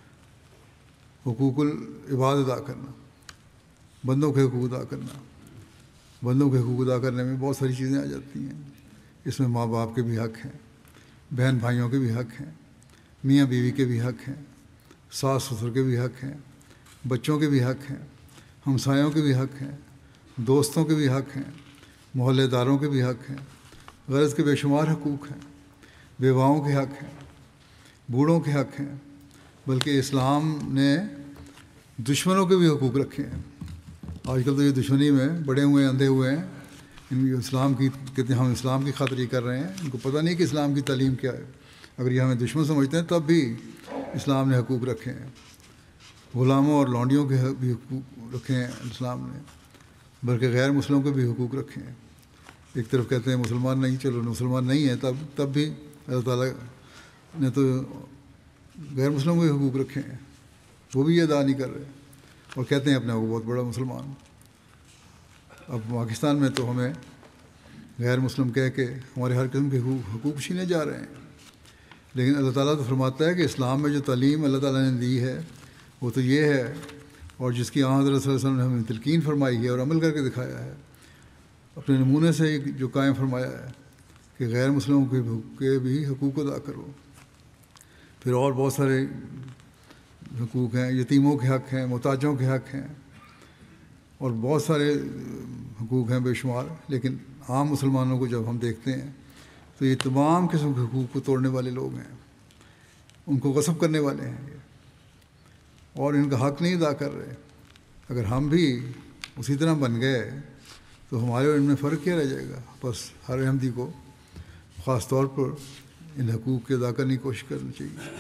حقوق العباد ادا کرنا، بندوں کے حقوق ادا کرنا۔ بندوں کے حقوق ادا کرنے میں بہت ساری چیزیں آ جاتی ہیں، اس میں ماں باپ کے بھی حق ہیں، بہن بھائیوں کے بھی حق ہیں، میاں بیوی کے بھی حق ہیں، ساس سسر کے بھی حق ہیں، بچوں کے بھی حق ہیں، ہمسایوں کے بھی حق ہیں، دوستوں کے بھی حق ہیں، محلے داروں کے بھی حق ہیں۔ غرض کے بے شمار حقوق ہیں، بیواؤں کے حق ہیں، بوڑھوں کے حق ہیں، بلکہ اسلام نے دشمنوں کے بھی حقوق رکھے ہیں۔ آج کل تو یہ دشمنی میں بڑے ہوئے اندھے ہوئے ہیں، ان اسلام کی کہتے ہیں ہم اسلام کی خاطر یہ کر رہے ہیں، ان کو پتہ نہیں کہ اسلام کی تعلیم کیا ہے۔ اگر یہ ہمیں دشمن سمجھتے ہیں تب بھی اسلام نے حقوق رکھے ہیں، غلاموں اور لونڈیوں کے بھی حقوق رکھے ہیں اسلام نے، بلکہ غیر مسلموں کے بھی حقوق رکھے ہیں۔ ایک طرف کہتے ہیں مسلمان نہیں، چلو مسلمان نہیں ہیں تب تب بھی اللہ تعالیٰ نے تو غیر مسلموں کے حقوق رکھے ہیں، وہ بھی یہ ادا نہیں کر رہے، اور کہتے ہیں اپنے آپ کو بہت بڑا مسلمان۔ اب پاکستان میں تو ہمیں غیر مسلم کہہ کے ہمارے ہر قسم کے حقوق چھینے جا رہے ہیں، لیکن اللہ تعالیٰ تو فرماتا ہے کہ اسلام میں جو تعلیم اللہ تعالیٰ نے دی ہے وہ تو یہ ہے، اور جس کی آن حضرت صلی اللہ علیہ وسلم نے ہمیں تلقین فرمائی ہے اور عمل کر کے دکھایا ہے، اپنے نمونے سے جو قائم فرمایا ہے کہ غیر مسلموں کے بھی حقوق ادا کرو۔ پھر اور بہت سارے حقوق ہیں، یتیموں کے حق ہیں، محتاجوں کے حق ہیں، اور بہت سارے حقوق ہیں بے شمار، لیکن عام مسلمانوں کو جب ہم دیکھتے ہیں تو یہ تمام قسم کے حقوق کو توڑنے والے لوگ ہیں، ان کو غصب کرنے والے ہیں یہ، اور ان کا حق نہیں ادا کر رہے۔ اگر ہم بھی اسی طرح بن گئے تو ہمارے اور ان میں فرق کیا رہ جائے گا؟ بس ہر احمدی کو خاص طور پر ان حقوق کے ادا کرنے کی کوشش کرنی چاہیے۔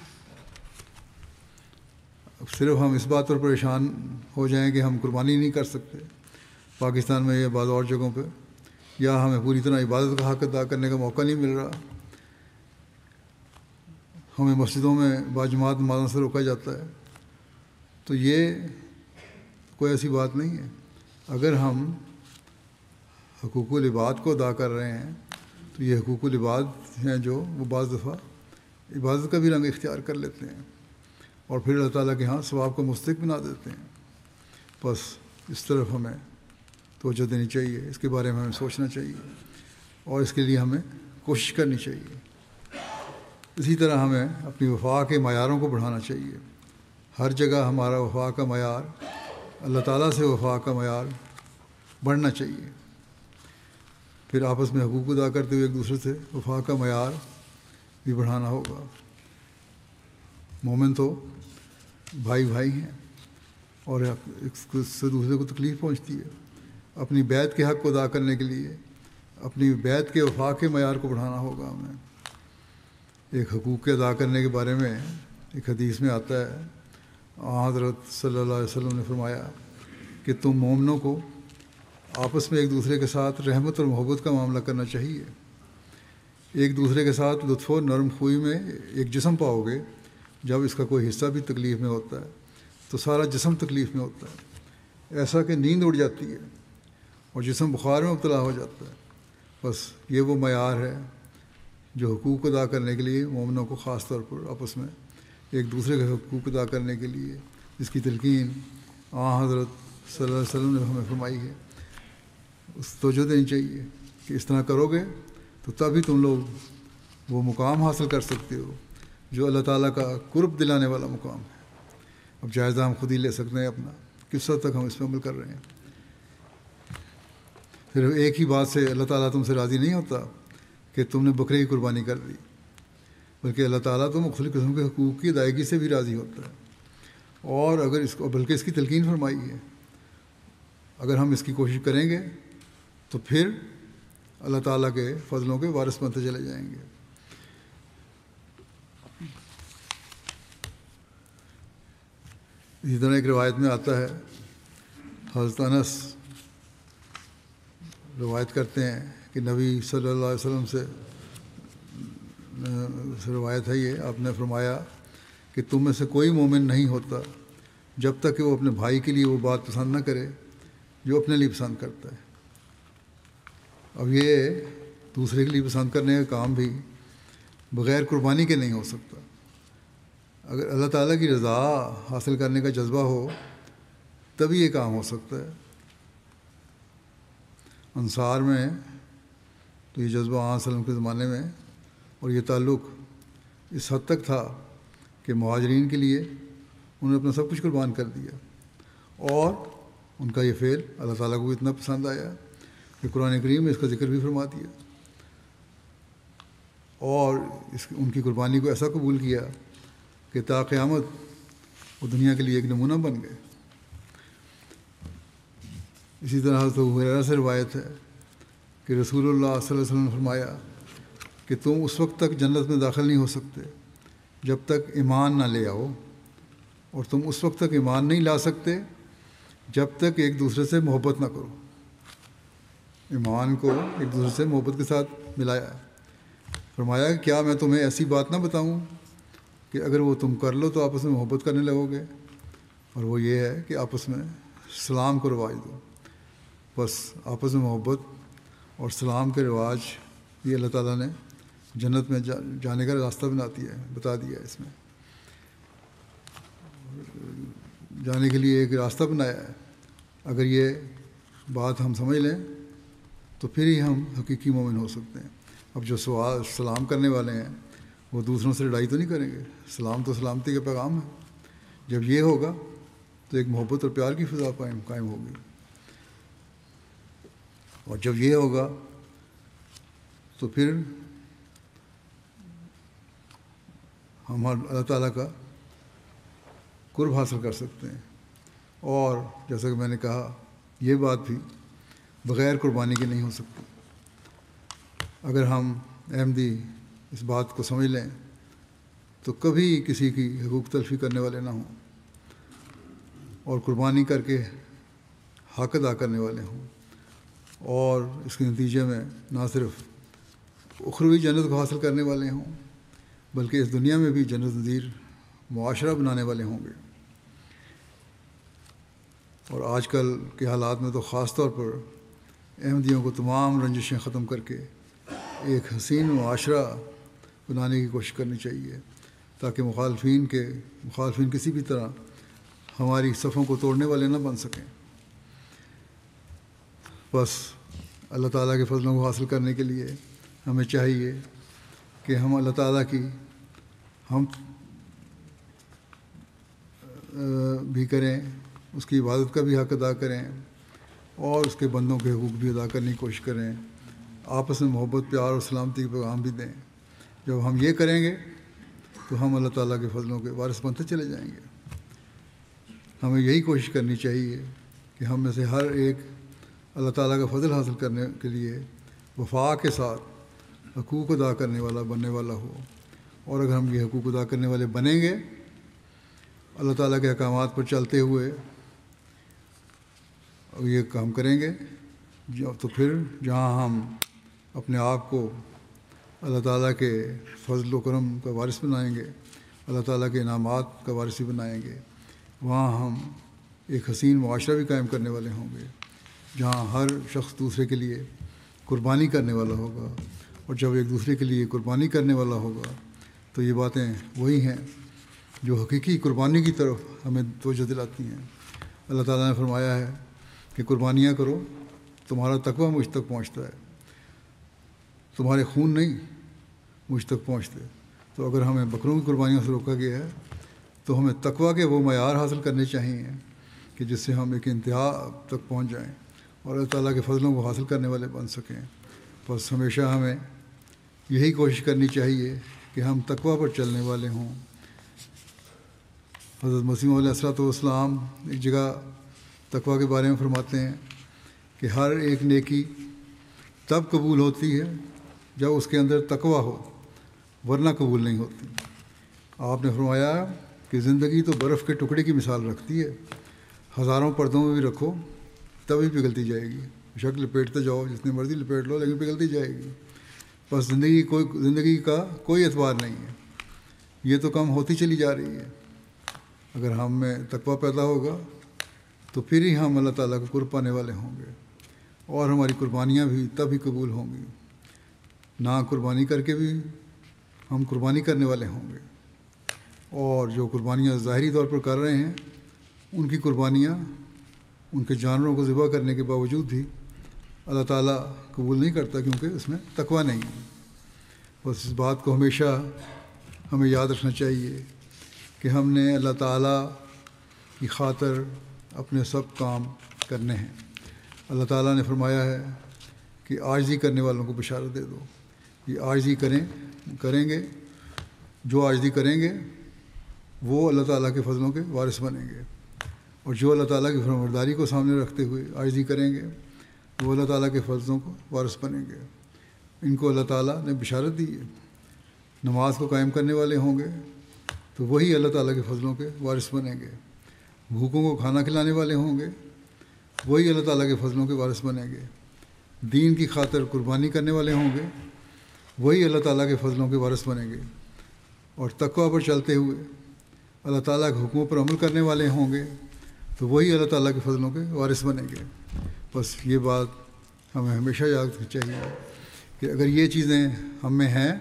اب صرف ہم اس بات پر پریشان ہو جائیں کہ ہم قربانی نہیں کر سکتے پاکستان میں یا بعض اور جگہوں پہ، یا ہمیں پوری طرح عبادت کا حق ادا کرنے کا موقع نہیں مل رہا، ہمیں مسجدوں میں باجماعت نمازوں سے روکا جاتا ہے، تو یہ کوئی ایسی بات نہیں ہے۔ اگر ہم حقوق العباد کو ادا کر رہے ہیں تو یہ حقوق العباد ہیں جو وہ بعض دفعہ عبادت کا بھی رنگ اختیار کر لیتے ہیں، اور پھر اللہ تعالیٰ کے ہاں ثواب کو مستحق بنا دیتے ہیں۔ بس اس طرف ہمیں توجہ دینی چاہیے، اس کے بارے میں ہمیں سوچنا چاہیے، اور اس کے لیے ہمیں کوشش کرنی چاہیے۔ اسی طرح ہمیں اپنی وفا کے معیاروں کو بڑھانا چاہیے۔ ہر جگہ ہمارا وفا کا معیار، اللہ تعالیٰ سے وفا کا معیار بڑھنا چاہیے۔ پھر آپس میں حقوق ادا کرتے ہوئے ایک دوسرے سے وفا کا معیار بھی بڑھانا ہوگا۔ مومن تو بھائی بھائی ہیں، اور ایک سے دوسرے کو تکلیف پہنچتی ہے۔ اپنی بیعت کے حق کو ادا کرنے کے لیے اپنی بیعت کے وفا کے معیار کو بڑھانا ہوگا ہمیں۔ ایک حقوق کے ادا کرنے کے بارے میں ایک حدیث میں آتا ہے، حضرت صلی اللہ علیہ وسلم نے فرمایا کہ تم مومنوں کو آپس میں ایک دوسرے کے ساتھ رحمت اور محبت کا معاملہ کرنا چاہیے. ایک دوسرے کے ساتھ لطف و نرم خوئی میں ایک جسم پاؤ گے. جب اس کا کوئی حصہ بھی تکلیف میں ہوتا ہے تو سارا جسم تکلیف میں ہوتا ہے، ایسا کہ نیند اڑ جاتی ہے اور جسم بخار میں مبتلا ہو جاتا ہے. بس یہ وہ معیار ہے جو حقوق ادا کرنے کے لیے مومنوں کو خاص طور پر آپس میں ایک دوسرے کے حقوق ادا کرنے کے لیے جس کی تلقین آن حضرت صلی اللہ علیہ وسلم نے ہمیں فرمائی ہے، اس توجہ دینی چاہیے کہ اس طرح کرو گے تو تبھی تم لوگ وہ مقام حاصل کر سکتے ہو جو اللہ تعالیٰ کا قرب دلانے والا مقام ہے. اب جائزہ ہم خود ہی لے سکتے ہیں اپنا، کس حد تک ہم اس پہ عمل کر رہے ہیں. صرف ایک ہی بات سے اللہ تعالیٰ تم سے راضی نہیں ہوتا کہ تم نے بکرے کی قربانی کر دی، بلکہ اللہ تعالیٰ تو مختلف قسم کے حقوق کی ادائیگی سے بھی راضی ہوتا ہے. اور اگر اس کو بلکہ اس کی تلقین فرمائی ہے، اگر ہم اس کی کوشش کریں گے تو پھر اللہ تعالیٰ کے فضلوں کے وارث بنتے چلے جائیں گے. اسی طرح ایک روایت میں آتا ہے، حضرت انس روایت کرتے ہیں کہ نبی صلی اللہ علیہ وسلم سے سے روایت ہے یہ، آپ نے فرمایا کہ تم میں سے کوئی مومن نہیں ہوتا جب تک کہ وہ اپنے بھائی کے لیے وہ بات پسند نہ کرے جو اپنے لیے پسند کرتا ہے. اب یہ دوسرے کے لیے پسند کرنے کا کام بھی بغیر قربانی کے نہیں ہو سکتا. اگر اللہ تعالیٰ کی رضا حاصل کرنے کا جذبہ ہو تبھی یہ کام ہو سکتا ہے. انصار میں تو یہ جذبہ آن وسلم کے زمانے میں اور یہ تعلق اس حد تک تھا کہ مہاجرین کے لیے انہوں نے اپنا سب کچھ قربان کر دیا، اور ان کا یہ فعل اللہ تعالیٰ کو بھی اتنا پسند آیا کہ قرآن کریم میں اس کا ذکر بھی فرما دیا، اور اس ان کی قربانی کو ایسا قبول کیا کہ تا قیامت وہ دنیا کے لیے ایک نمونہ بن گئے. اسی طرح حضرت ابو ہریرہ سے روایت ہے کہ رسول اللہ صلی اللہ علیہ وسلم نے فرمایا کہ تم اس وقت تک جنت میں داخل نہیں ہو سکتے جب تک ایمان نہ لے آؤ، اور تم اس وقت تک ایمان نہیں لا سکتے جب تک ایک دوسرے سے محبت نہ کرو. ایمان کو ایک دوسرے سے محبت کے ساتھ ملایا. فرمایا کہ کیا میں تمہیں ایسی بات نہ بتاؤں کہ اگر وہ تم کر لو تو آپس میں محبت کرنے لگو گے، اور وہ یہ ہے کہ آپس میں سلام کو رواج دو. بس آپس میں محبت اور سلام کے رواج یہ اللہ تعالیٰ نے جنت میں جانے کا راستہ بناتی ہے، بتا دیا ہے. اس میں جانے کے لیے ایک راستہ بنایا ہے. اگر یہ بات ہم سمجھ لیں تو پھر ہی ہم حقیقی مومن ہو سکتے ہیں. اب جو سوال سلام کرنے والے ہیں وہ دوسروں سے لڑائی تو نہیں کریں گے، سلام تو سلامتی کا پیغام ہے. جب یہ ہوگا تو ایک محبت اور پیار کی فضا قائم قائم ہوگی، اور جب یہ ہوگا تو پھر ہم اللہ تعالیٰ کا قرب حاصل کر سکتے ہیں. اور جیسا کہ میں نے کہا یہ بات بھی بغیر قربانی کے نہیں ہو سکتی. اگر ہم احمدی اس بات کو سمجھ لیں تو کبھی کسی کی حقوق تلفی کرنے والے نہ ہوں، اور قربانی کر کے حق ادا کرنے والے ہوں، اور اس کے نتیجے میں نہ صرف اخروی جنت کو حاصل کرنے والے ہوں بلکہ اس دنیا میں بھی جنت نظیر معاشرہ بنانے والے ہوں گے. اور آج کل کے حالات میں تو خاص طور پر احمدیوں کو تمام رنجشیں ختم کر کے ایک حسین معاشرہ بنانے کی کوشش کرنی چاہیے تاکہ مخالفین کے مخالفین کسی بھی طرح ہماری صفوں کو توڑنے والے نہ بن سکیں. بس اللہ تعالیٰ کے فضلوں کو حاصل کرنے کے لیے ہمیں چاہیے کہ ہم اللہ تعالیٰ کی ہم بھی کریں، اس کی عبادت کا بھی حق ادا کریں، اور اس کے بندوں کے حقوق بھی ادا کرنے کی کوشش کریں. آپس میں محبت، پیار اور سلامتی کے پیغام بھی دیں. جب ہم یہ کریں گے تو ہم اللہ تعالیٰ کے فضلوں کے وارث بنتے چلے جائیں گے. ہمیں یہی کوشش کرنی چاہیے کہ ہم میں سے ہر ایک اللہ تعالیٰ کا فضل حاصل کرنے کے لیے وفا کے ساتھ حقوق ادا کرنے والا بننے والا ہو، اور اگر ہم یہ حقوق ادا کرنے والے بنیں گے، اللہ تعالیٰ کے احکامات پر چلتے ہوئے یہ کام کریں گے، تو پھر جہاں ہم اپنے آپ کو اللہ تعالیٰ کے فضل و کرم کا وارث بنائیں گے، اللہ تعالیٰ کے انعامات کا وارث بھی بنائیں گے، وہاں ہم ایک حسین معاشرہ بھی قائم کرنے والے ہوں گے، جہاں ہر شخص دوسرے کے لیے قربانی کرنے والا ہوگا۔ اور جب ایک دوسرے کے لیے قربانی کرنے والا ہوگا تو یہ باتیں وہی ہیں جو حقیقی قربانی کی طرف ہمیں توجہ دلاتی ہیں۔ اللہ تعالیٰ نے فرمایا ہے کہ قربانیاں کرو، تمہارا تقویٰ مجھ تک پہنچتا ہے، تمہارے خون نہیں مجھ تک پہنچتے۔ تو اگر ہمیں بکروں کی قربانیوں سے روکا گیا ہے تو ہمیں تقویٰ کے وہ معیار حاصل کرنے چاہیے کہ جس سے ہم ایک انتہا تک پہنچ جائیں اور اللہ تعالیٰ کے فضلوں کو حاصل کرنے والے بن سکیں۔ بس ہمیشہ ہمیں یہی کوشش کرنی چاہیے کہ ہم تقویٰ پر چلنے والے ہوں۔ حضرت مسیح علیہ الصلوۃ والسلام ایک جگہ تقویٰ کے بارے میں فرماتے ہیں کہ ہر ایک نیکی تب قبول ہوتی ہے جب اس کے اندر تقویٰ ہو، ورنہ قبول نہیں ہوتی۔ آپ نے فرمایا کہ زندگی تو برف کے ٹکڑے کی مثال رکھتی ہے، ہزاروں پردوں میں بھی رکھو تبھی پگھلتی جائے گی، شک لپیٹتے جاؤ جتنے مرضی لپیٹ لو لیکن پگھلتی جائے گی۔ بس زندگی کوئی زندگی کا کوئی اعتبار نہیں ہے، یہ تو کم ہوتی چلی جا رہی ہے۔ اگر ہم میں تقویٰ پیدا ہوگا تو پھر ہی ہم اللہ تعالیٰ کو قرب پانے والے ہوں گے، اور ہماری قربانیاں بھی تب ہی قبول ہوں گی۔ نہ قربانی کر کے بھی ہم قربانی کرنے والے ہوں گے، اور جو قربانیاں ظاہری طور پر کر رہے ہیں ان کی قربانیاں ان کے جانوروں کو ذبح کرنے کے باوجود بھی اللہ تعالیٰ قبول نہیں کرتا، کیونکہ اس میں تقویٰ نہیں ہے۔ بس اس بات کو ہمیشہ ہمیں یاد رکھنا چاہیے کہ ہم نے اللہ تعالیٰ کی خاطر اپنے سب کام کرنے ہیں۔ اللہ تعالیٰ نے فرمایا ہے کہ عاجزی کرنے والوں کو بشارت دے دو، یہ عاجزی کریں کریں گے جو عاجزی کریں گے وہ اللہ تعالیٰ کے فضلوں کے وارث بنیں گے، اور جو اللہ تعالیٰ کی فرمانبرداری کو سامنے رکھتے ہوئے عاجزی کریں گے وہ اللہ تعالیٰ کے فضلوں کو وارث بنیں گے۔ ان کو اللہ تعالیٰ نے بشارت دی ہے، نماز کو قائم کرنے والے ہوں گے تو وہی اللہ تعالیٰ کے فضلوں کے وارث بنیں گے، بھوکوں کو کھانا کھلانے والے ہوں گے وہی اللہ تعالیٰ کے فضلوں کے وارث بنیں گے، دین کی خاطر قربانی کرنے والے ہوں گے وہی اللہ تعالیٰ کے فضلوں کے وارث بنیں گے، اور تقویٰ پر چلتے ہوئے اللہ تعالیٰ کے حکموں پر عمل کرنے والے ہوں گے تو وہی اللہ تعالیٰ کے فضلوں کے وارث بنیں گے۔ بس یہ بات ہمیں ہمیشہ یاد رکھنی چاہیے کہ اگر یہ چیزیں ہم میں ہیں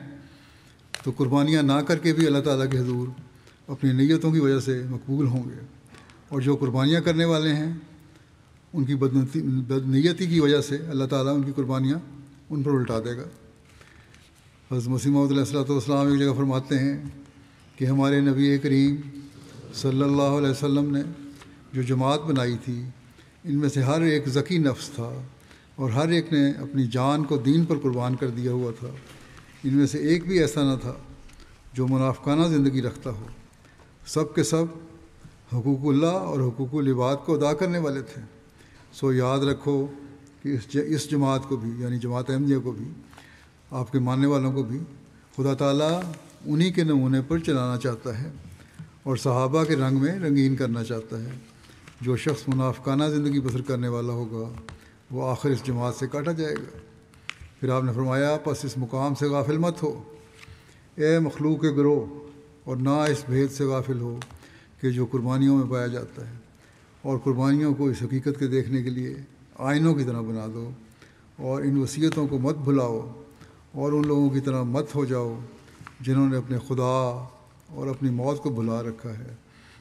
تو قربانیاں نہ کر کے بھی اللہ تعالیٰ کے حضور اپنی نیتوں کی وجہ سے مقبول ہوں گے، اور جو قربانیاں کرنے والے ہیں ان کی بدنیتی کی وجہ سے اللہ تعالیٰ ان کی قربانیاں ان پر الٹا دے گا۔ حضرت مسیح موعود علیہ الصلوۃ والسلام ایک جگہ فرماتے ہیں کہ ہمارے نبی کریم صلی اللہ علیہ وسلم نے جو جماعت بنائی تھی ان میں سے ہر ایک ذکی نفس تھا، اور ہر ایک نے اپنی جان کو دین پر قربان کر دیا ہوا تھا، ان میں سے ایک بھی ایسا نہ تھا جو منافقانہ زندگی رکھتا ہو، سب کے سب حقوق اللہ اور حقوق العباد کو ادا کرنے والے تھے۔ سو یاد رکھو کہ اس اس جماعت کو بھی، یعنی جماعت احمدیہ کو بھی، آپ کے ماننے والوں کو بھی خدا تعالیٰ انہی کے نمونے پر چلانا چاہتا ہے اور صحابہ کے رنگ میں رنگین کرنا چاہتا ہے۔ جو شخص منافقانہ زندگی بسر کرنے والا ہوگا وہ آخر اس جماعت سے کاٹا جائے گا۔ پھر آپ نے فرمایا پس اس مقام سے غافل مت ہو اے مخلوق کے گروہ، اور نہ اس بھید سے غافل ہو کہ جو قربانیوں میں پایا جاتا ہے، اور قربانیوں کو اس حقیقت کے دیکھنے کے لیے آئینوں کی طرح بنا دو، اور ان وصیتوں کو مت بھلاؤ، اور ان لوگوں کی طرح مت ہو جاؤ جنہوں نے اپنے خدا اور اپنی موت کو بھلا رکھا ہے۔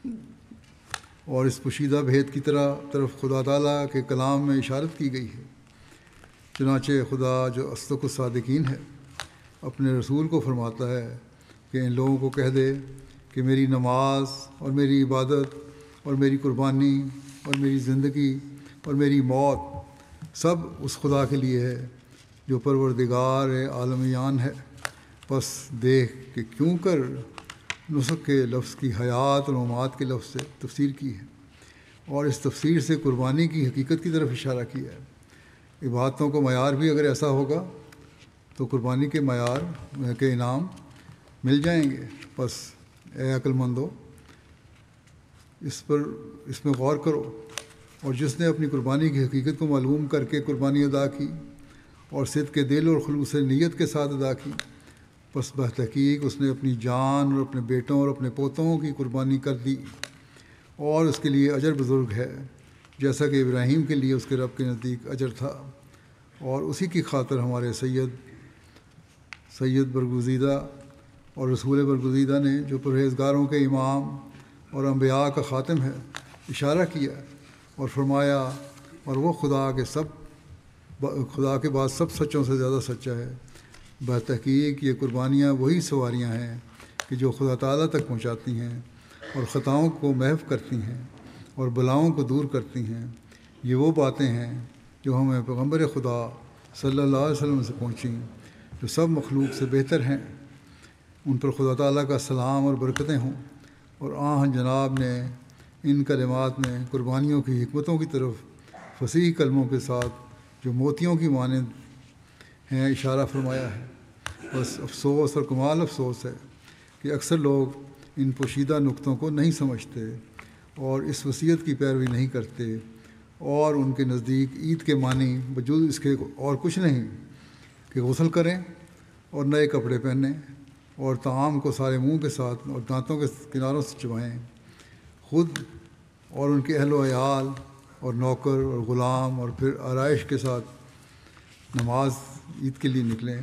اور اس پوشیدہ بھید کی طرح طرف خدا تعالیٰ کے کلام میں اشارت کی گئی ہے۔ چنانچہ خدا جو اصدق الصادقین ہے اپنے رسول کو فرماتا ہے کہ ان لوگوں کو کہہ دے کہ میری نماز اور میری عبادت اور میری قربانی اور میری زندگی اور میری موت سب اس خدا کے لیے ہے جو پروردگار عالمیان ہے۔ بس دیکھ کہ کیوں کر نسخ کے لفظ کی حیات اور ممات کے لفظ سے تفسیر کی ہے، اور اس تفسیر سے قربانی کی حقیقت کی طرف اشارہ کیا ہے۔ عبادتوں کا معیار بھی اگر ایسا ہوگا تو قربانی کے معیار کے انعام مل جائیں گے۔ بس اے عقل مندو، اس پر اس میں غور کرو، اور جس نے اپنی قربانی کی حقیقت کو معلوم کر کے قربانی ادا کی اور صدق کے دل اور خلوص نیت کے ساتھ ادا کی، بس بتحقیق اس نے اپنی جان اور اپنے بیٹوں اور اپنے پوتوں کی قربانی کر دی، اور اس کے لیے اجر بزرگ ہے، جیسا کہ ابراہیم کے لیے اس کے رب کے نزدیک اجر تھا۔ اور اسی کی خاطر ہمارے سید سید برگزیدہ اور رسول برگزیدہ نے، جو پرہیزگاروں کے امام اور انبیاء کا خاتم ہے، اشارہ کیا اور فرمایا، اور وہ خدا کے سب خدا کے بعد سب سچوں سے زیادہ سچا ہے۔ بتحقیق یہ قربانیاں وہی سواریاں ہیں کہ جو خدا تعالیٰ تک پہنچاتی ہیں اور خطاؤں کو محو کرتی ہیں اور بلاؤں کو دور کرتی ہیں۔ یہ وہ باتیں ہیں جو ہمیں پیغمبر خدا صلی اللہ علیہ وسلم سے پہنچیں، جو سب مخلوق سے بہتر ہیں۔ ان پر خدا تعالیٰ کا سلام اور برکتیں ہوں۔ اور آن جناب نے ان کلمات میں قربانیوں کی حکمتوں کی طرف فصیح کلموں کے ساتھ جو موتیوں کی مانند ہیں اشارہ فرمایا ہے۔ بس افسوس اور کمال افسوس ہے کہ اکثر لوگ ان پوشیدہ نقطوں کو نہیں سمجھتے اور اس وصیت کی پیروی نہیں کرتے، اور ان کے نزدیک عید کے معنی وجود اس کے اور کچھ نہیں کہ غسل کریں اور نئے کپڑے پہنیں اور طعام کو سارے منہ کے ساتھ اور دانتوں کے کناروں سے چبائیں، خود اور ان کے اہل و عیال اور نوکر اور غلام، اور پھر آرائش کے ساتھ نماز عید کے لیے نکلیں،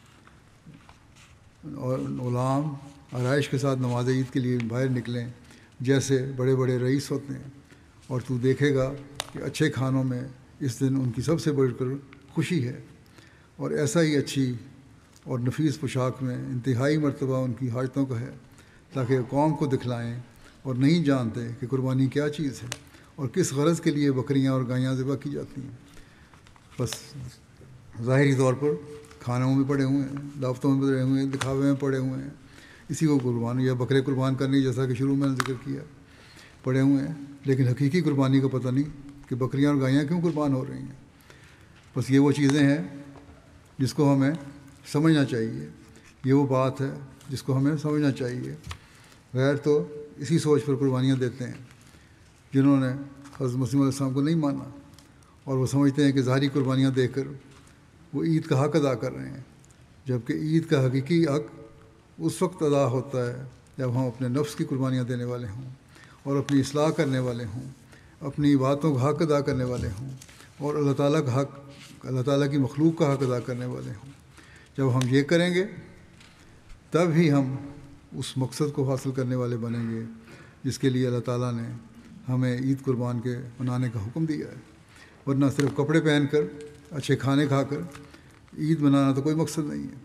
اور غلام آرائش کے ساتھ نماز عید کے لیے باہر نکلیں جیسے بڑے بڑے رئیس ہوتے ہیں۔ اور تو دیکھے گا کہ اچھے کھانوں میں اس دن ان کی سب سے بڑھ کر خوشی ہے، اور ایسا ہی اچھی اور نفیس پوشاک میں انتہائی مرتبہ ان کی حاجتوں کا ہے، تاکہ قوم کو دکھلائیں اور نہیں جانتے کہ قربانی کیا چیز ہے اور کس غرض کے لیے بکریاں اور گائیاں ذبح کی جاتی ہیں۔ بس ظاہری طور پر کھانوں میں پڑے ہوئے ہیں، دعوتوں میں پڑے ہوئے ہیں، دکھاوے میں پڑے ہوئے ہیں، اسی کو قربانی یا بکرے قربان کرنے جیسا کہ شروع میں نے ذکر کیا پڑے ہوئے ہیں، لیکن حقیقی قربانی کا پتہ نہیں کہ بکریاں اور گائیاں کیوں قربان ہو رہی ہیں۔ بس یہ وہ چیزیں ہیں جس کو ہمیں سمجھنا چاہیے، یہ وہ بات ہے جس کو ہمیں سمجھنا چاہیے۔ غیر تو اسی سوچ پر قربانیاں دیتے ہیں جنہوں نے حضرت مسیح علیہ السلام کو نہیں مانا، اور وہ سمجھتے ہیں کہ ظاہری قربانیاں دے کر وہ عید کا حق ادا کر رہے ہیں، جبکہ عید کا حقیقی حق اس وقت ادا ہوتا ہے جب ہم اپنے نفس کی قربانیاں دینے والے ہوں اور اپنی اصلاح کرنے والے ہوں، اپنی باتوں کا حق ادا کرنے والے ہوں، اور اللہ تعالیٰ کا حق اللہ تعالیٰ کی مخلوق کا حق ادا کرنے والے ہوں۔ جب ہم یہ کریں گے تب ہی ہم اس مقصد کو حاصل کرنے والے بنیں گے جس کے لیے اللہ تعالیٰ نے ہمیں عید قربان کے منانے کا حکم دیا ہے۔ ورنہ صرف کپڑے پہن کر اچھے کھانے کھا کر عید منانا تو کوئی مقصد نہیں ہے۔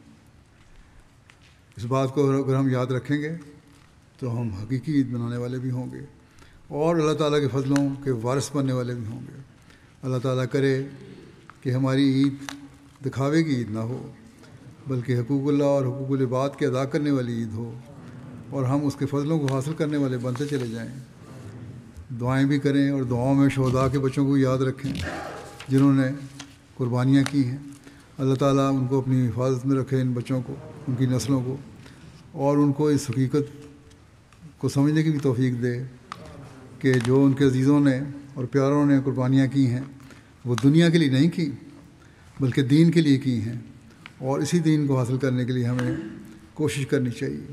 اس بات کو اگر ہم یاد رکھیں گے تو ہم حقیقی عید منانے والے بھی ہوں گے اور اللہ تعالیٰ کے فضلوں کے وارث بننے والے بھی ہوں گے۔ اللہ تعالیٰ کرے کہ ہماری عید دکھاوے کی عید نہ ہو، بلکہ حقوق اللہ اور حقوق العباد کے ادا کرنے والی عید ہو، اور ہم اس کے فضلوں کو حاصل کرنے والے بنتے چلے جائیں۔ دعائیں بھی کریں اور دعاؤں میں شہداء کے بچوں کو یاد رکھیں جنہوں نے قربانیاں کی ہیں۔ اللہ تعالیٰ ان کو اپنی حفاظت میں رکھے، ان بچوں کو، ان کی نسلوں کو، اور ان کو اس حقیقت کو سمجھنے کی بھی توفیق دے کہ جو ان کے عزیزوں نے اور پیاروں نے قربانیاں کی ہیں وہ دنیا کے لیے نہیں کی بلکہ دین کے لیے کی ہیں، اور اسی دین کو حاصل کرنے کے لیے ہمیں کوشش کرنی چاہیے۔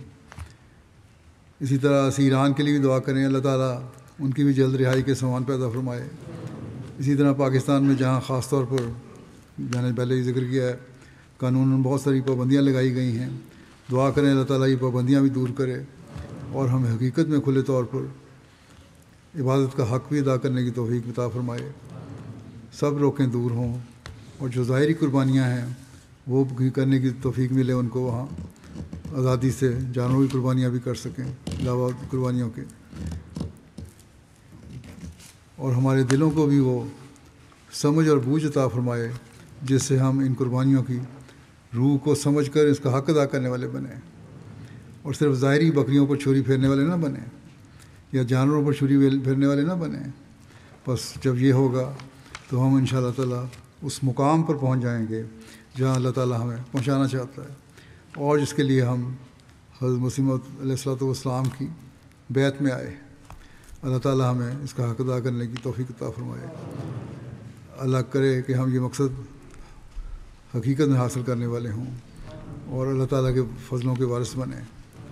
اسی طرح اسیران کے لیے بھی دعا کریں، اللہ تعالیٰ ان کی بھی جلد رہائی کے سامان پیدا فرمائے۔ اسی طرح پاکستان میں جہاں خاص طور پر میں نے پہلے ہی ذکر کیا ہے قانون بہت ساری پابندیاں لگائی گئی ہیں، دعا کریں اللہ تعالیٰ یہ پابندیاں بھی دور کرے اور ہمیں حقیقت میں کھلے طور پر عبادت کا حق بھی ادا کرنے کی توفیق عطا فرمائے، سب روکیں دور ہوں، اور جو ظاہری قربانیاں ہیں وہ بھی کرنے کی توفیق ملے ان کو، وہاں آزادی سے جانوروں کی قربانیاں بھی کر سکیں علاوہ قربانیوں کے، اور ہمارے دلوں کو بھی وہ سمجھ اور بوجھ عطا فرمائے جس سے ہم ان قربانیوں کی روح کو سمجھ کر اس کا حق ادا کرنے والے بنیں، اور صرف ظاہری بکریوں پر چھری پھیرنے والے نہ بنیں یا جانوروں پر چھری پھیرنے والے نہ بنیں۔ بس جب یہ ہوگا تو ہم انشاء اللہ تعالیٰ اس مقام پر پہنچ جائیں گے جہاں اللہ تعالیٰ ہمیں پہنچانا چاہتا ہے، اور جس کے لیے ہم حضرت مسیح موعود علیہ الصلوۃ والسلام کی بیعت میں آئے۔ اللہ تعالیٰ ہمیں اس کا حق ادا کرنے کی توفیق عطا فرمائے۔ اللہ کرے کہ ہم یہ مقصد حقیقت میں حاصل کرنے والے ہوں اور اللہ تعالیٰ کے فضلوں کے وارث بنیں۔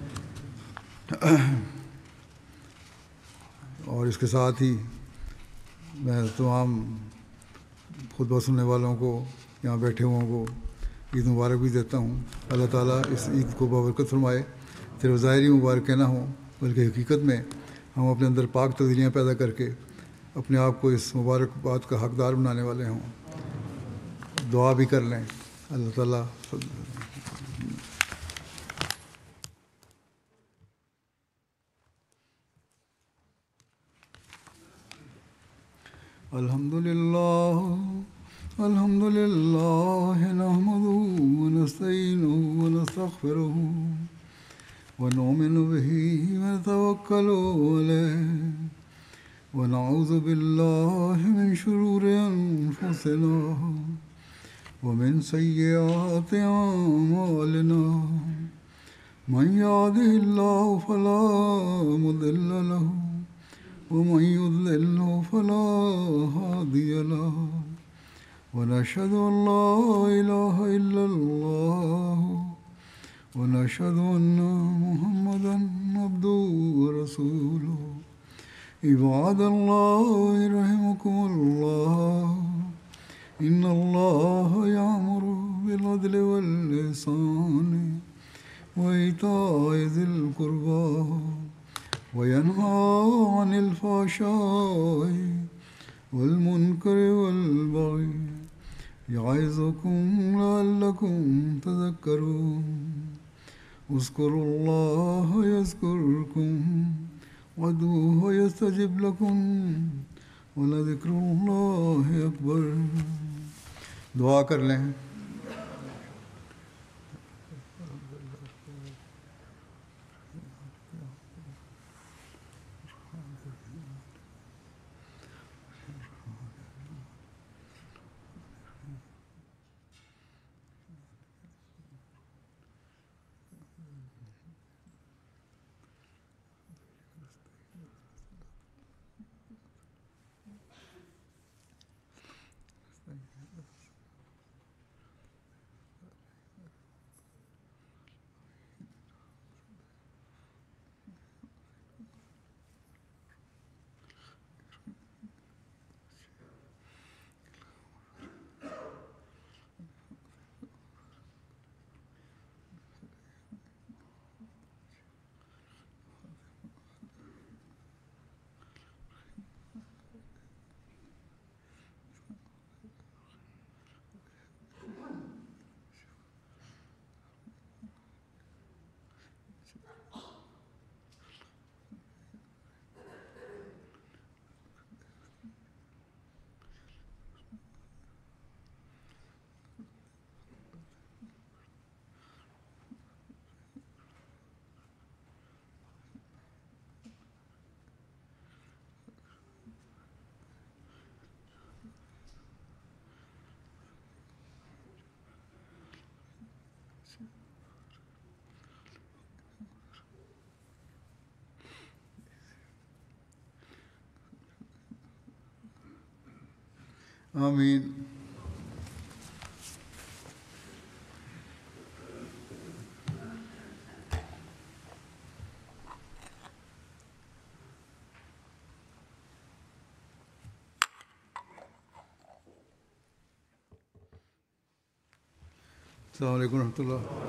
اور اس کے ساتھ ہی میں تمام خطبہ سننے والوں کو، یہاں بیٹھے ہوں کو عید مبارک بھی دیتا ہوں۔ اللہ تعالیٰ اس عید کو بابرکت فرمائے، صرف ظاہری مبارک نہ ہوں بلکہ حقیقت میں ہم اپنے اندر پاک تبدیلیاں پیدا کر کے اپنے آپ کو اس مبارک بات کا حقدار بنانے والے ہوں۔ دعا بھی کر لیں۔ اللہ تعالیٰ الحمد للہ الحمد للہ نحمدہ ونستعینہ ونستغفرہ ونؤمن بہ ونتوکل علیہ ونعوذ باللہ من شرور انفسنا ومن سیئات اعمالنا من یہدہ اللہ فلا مضل لہ ومن يضلل فلا هادي له ونشهد أن لا إله إلا الله ونشهد أن محمدا عبده ورسوله عباد الله رحمكم الله إن الله يأمر بالعدل والإحسان وإيتاء ذي القربى وينهى عن الفحشاء والمنكر والبغي يعظكم لعلكم تذكرون اذكروا الله يذكركم وادعوه يستجب لكم ولذكر الله أكبر۔ دعا کر لیں۔ آمین۔ السلام علیکم و رحمۃ اللہ۔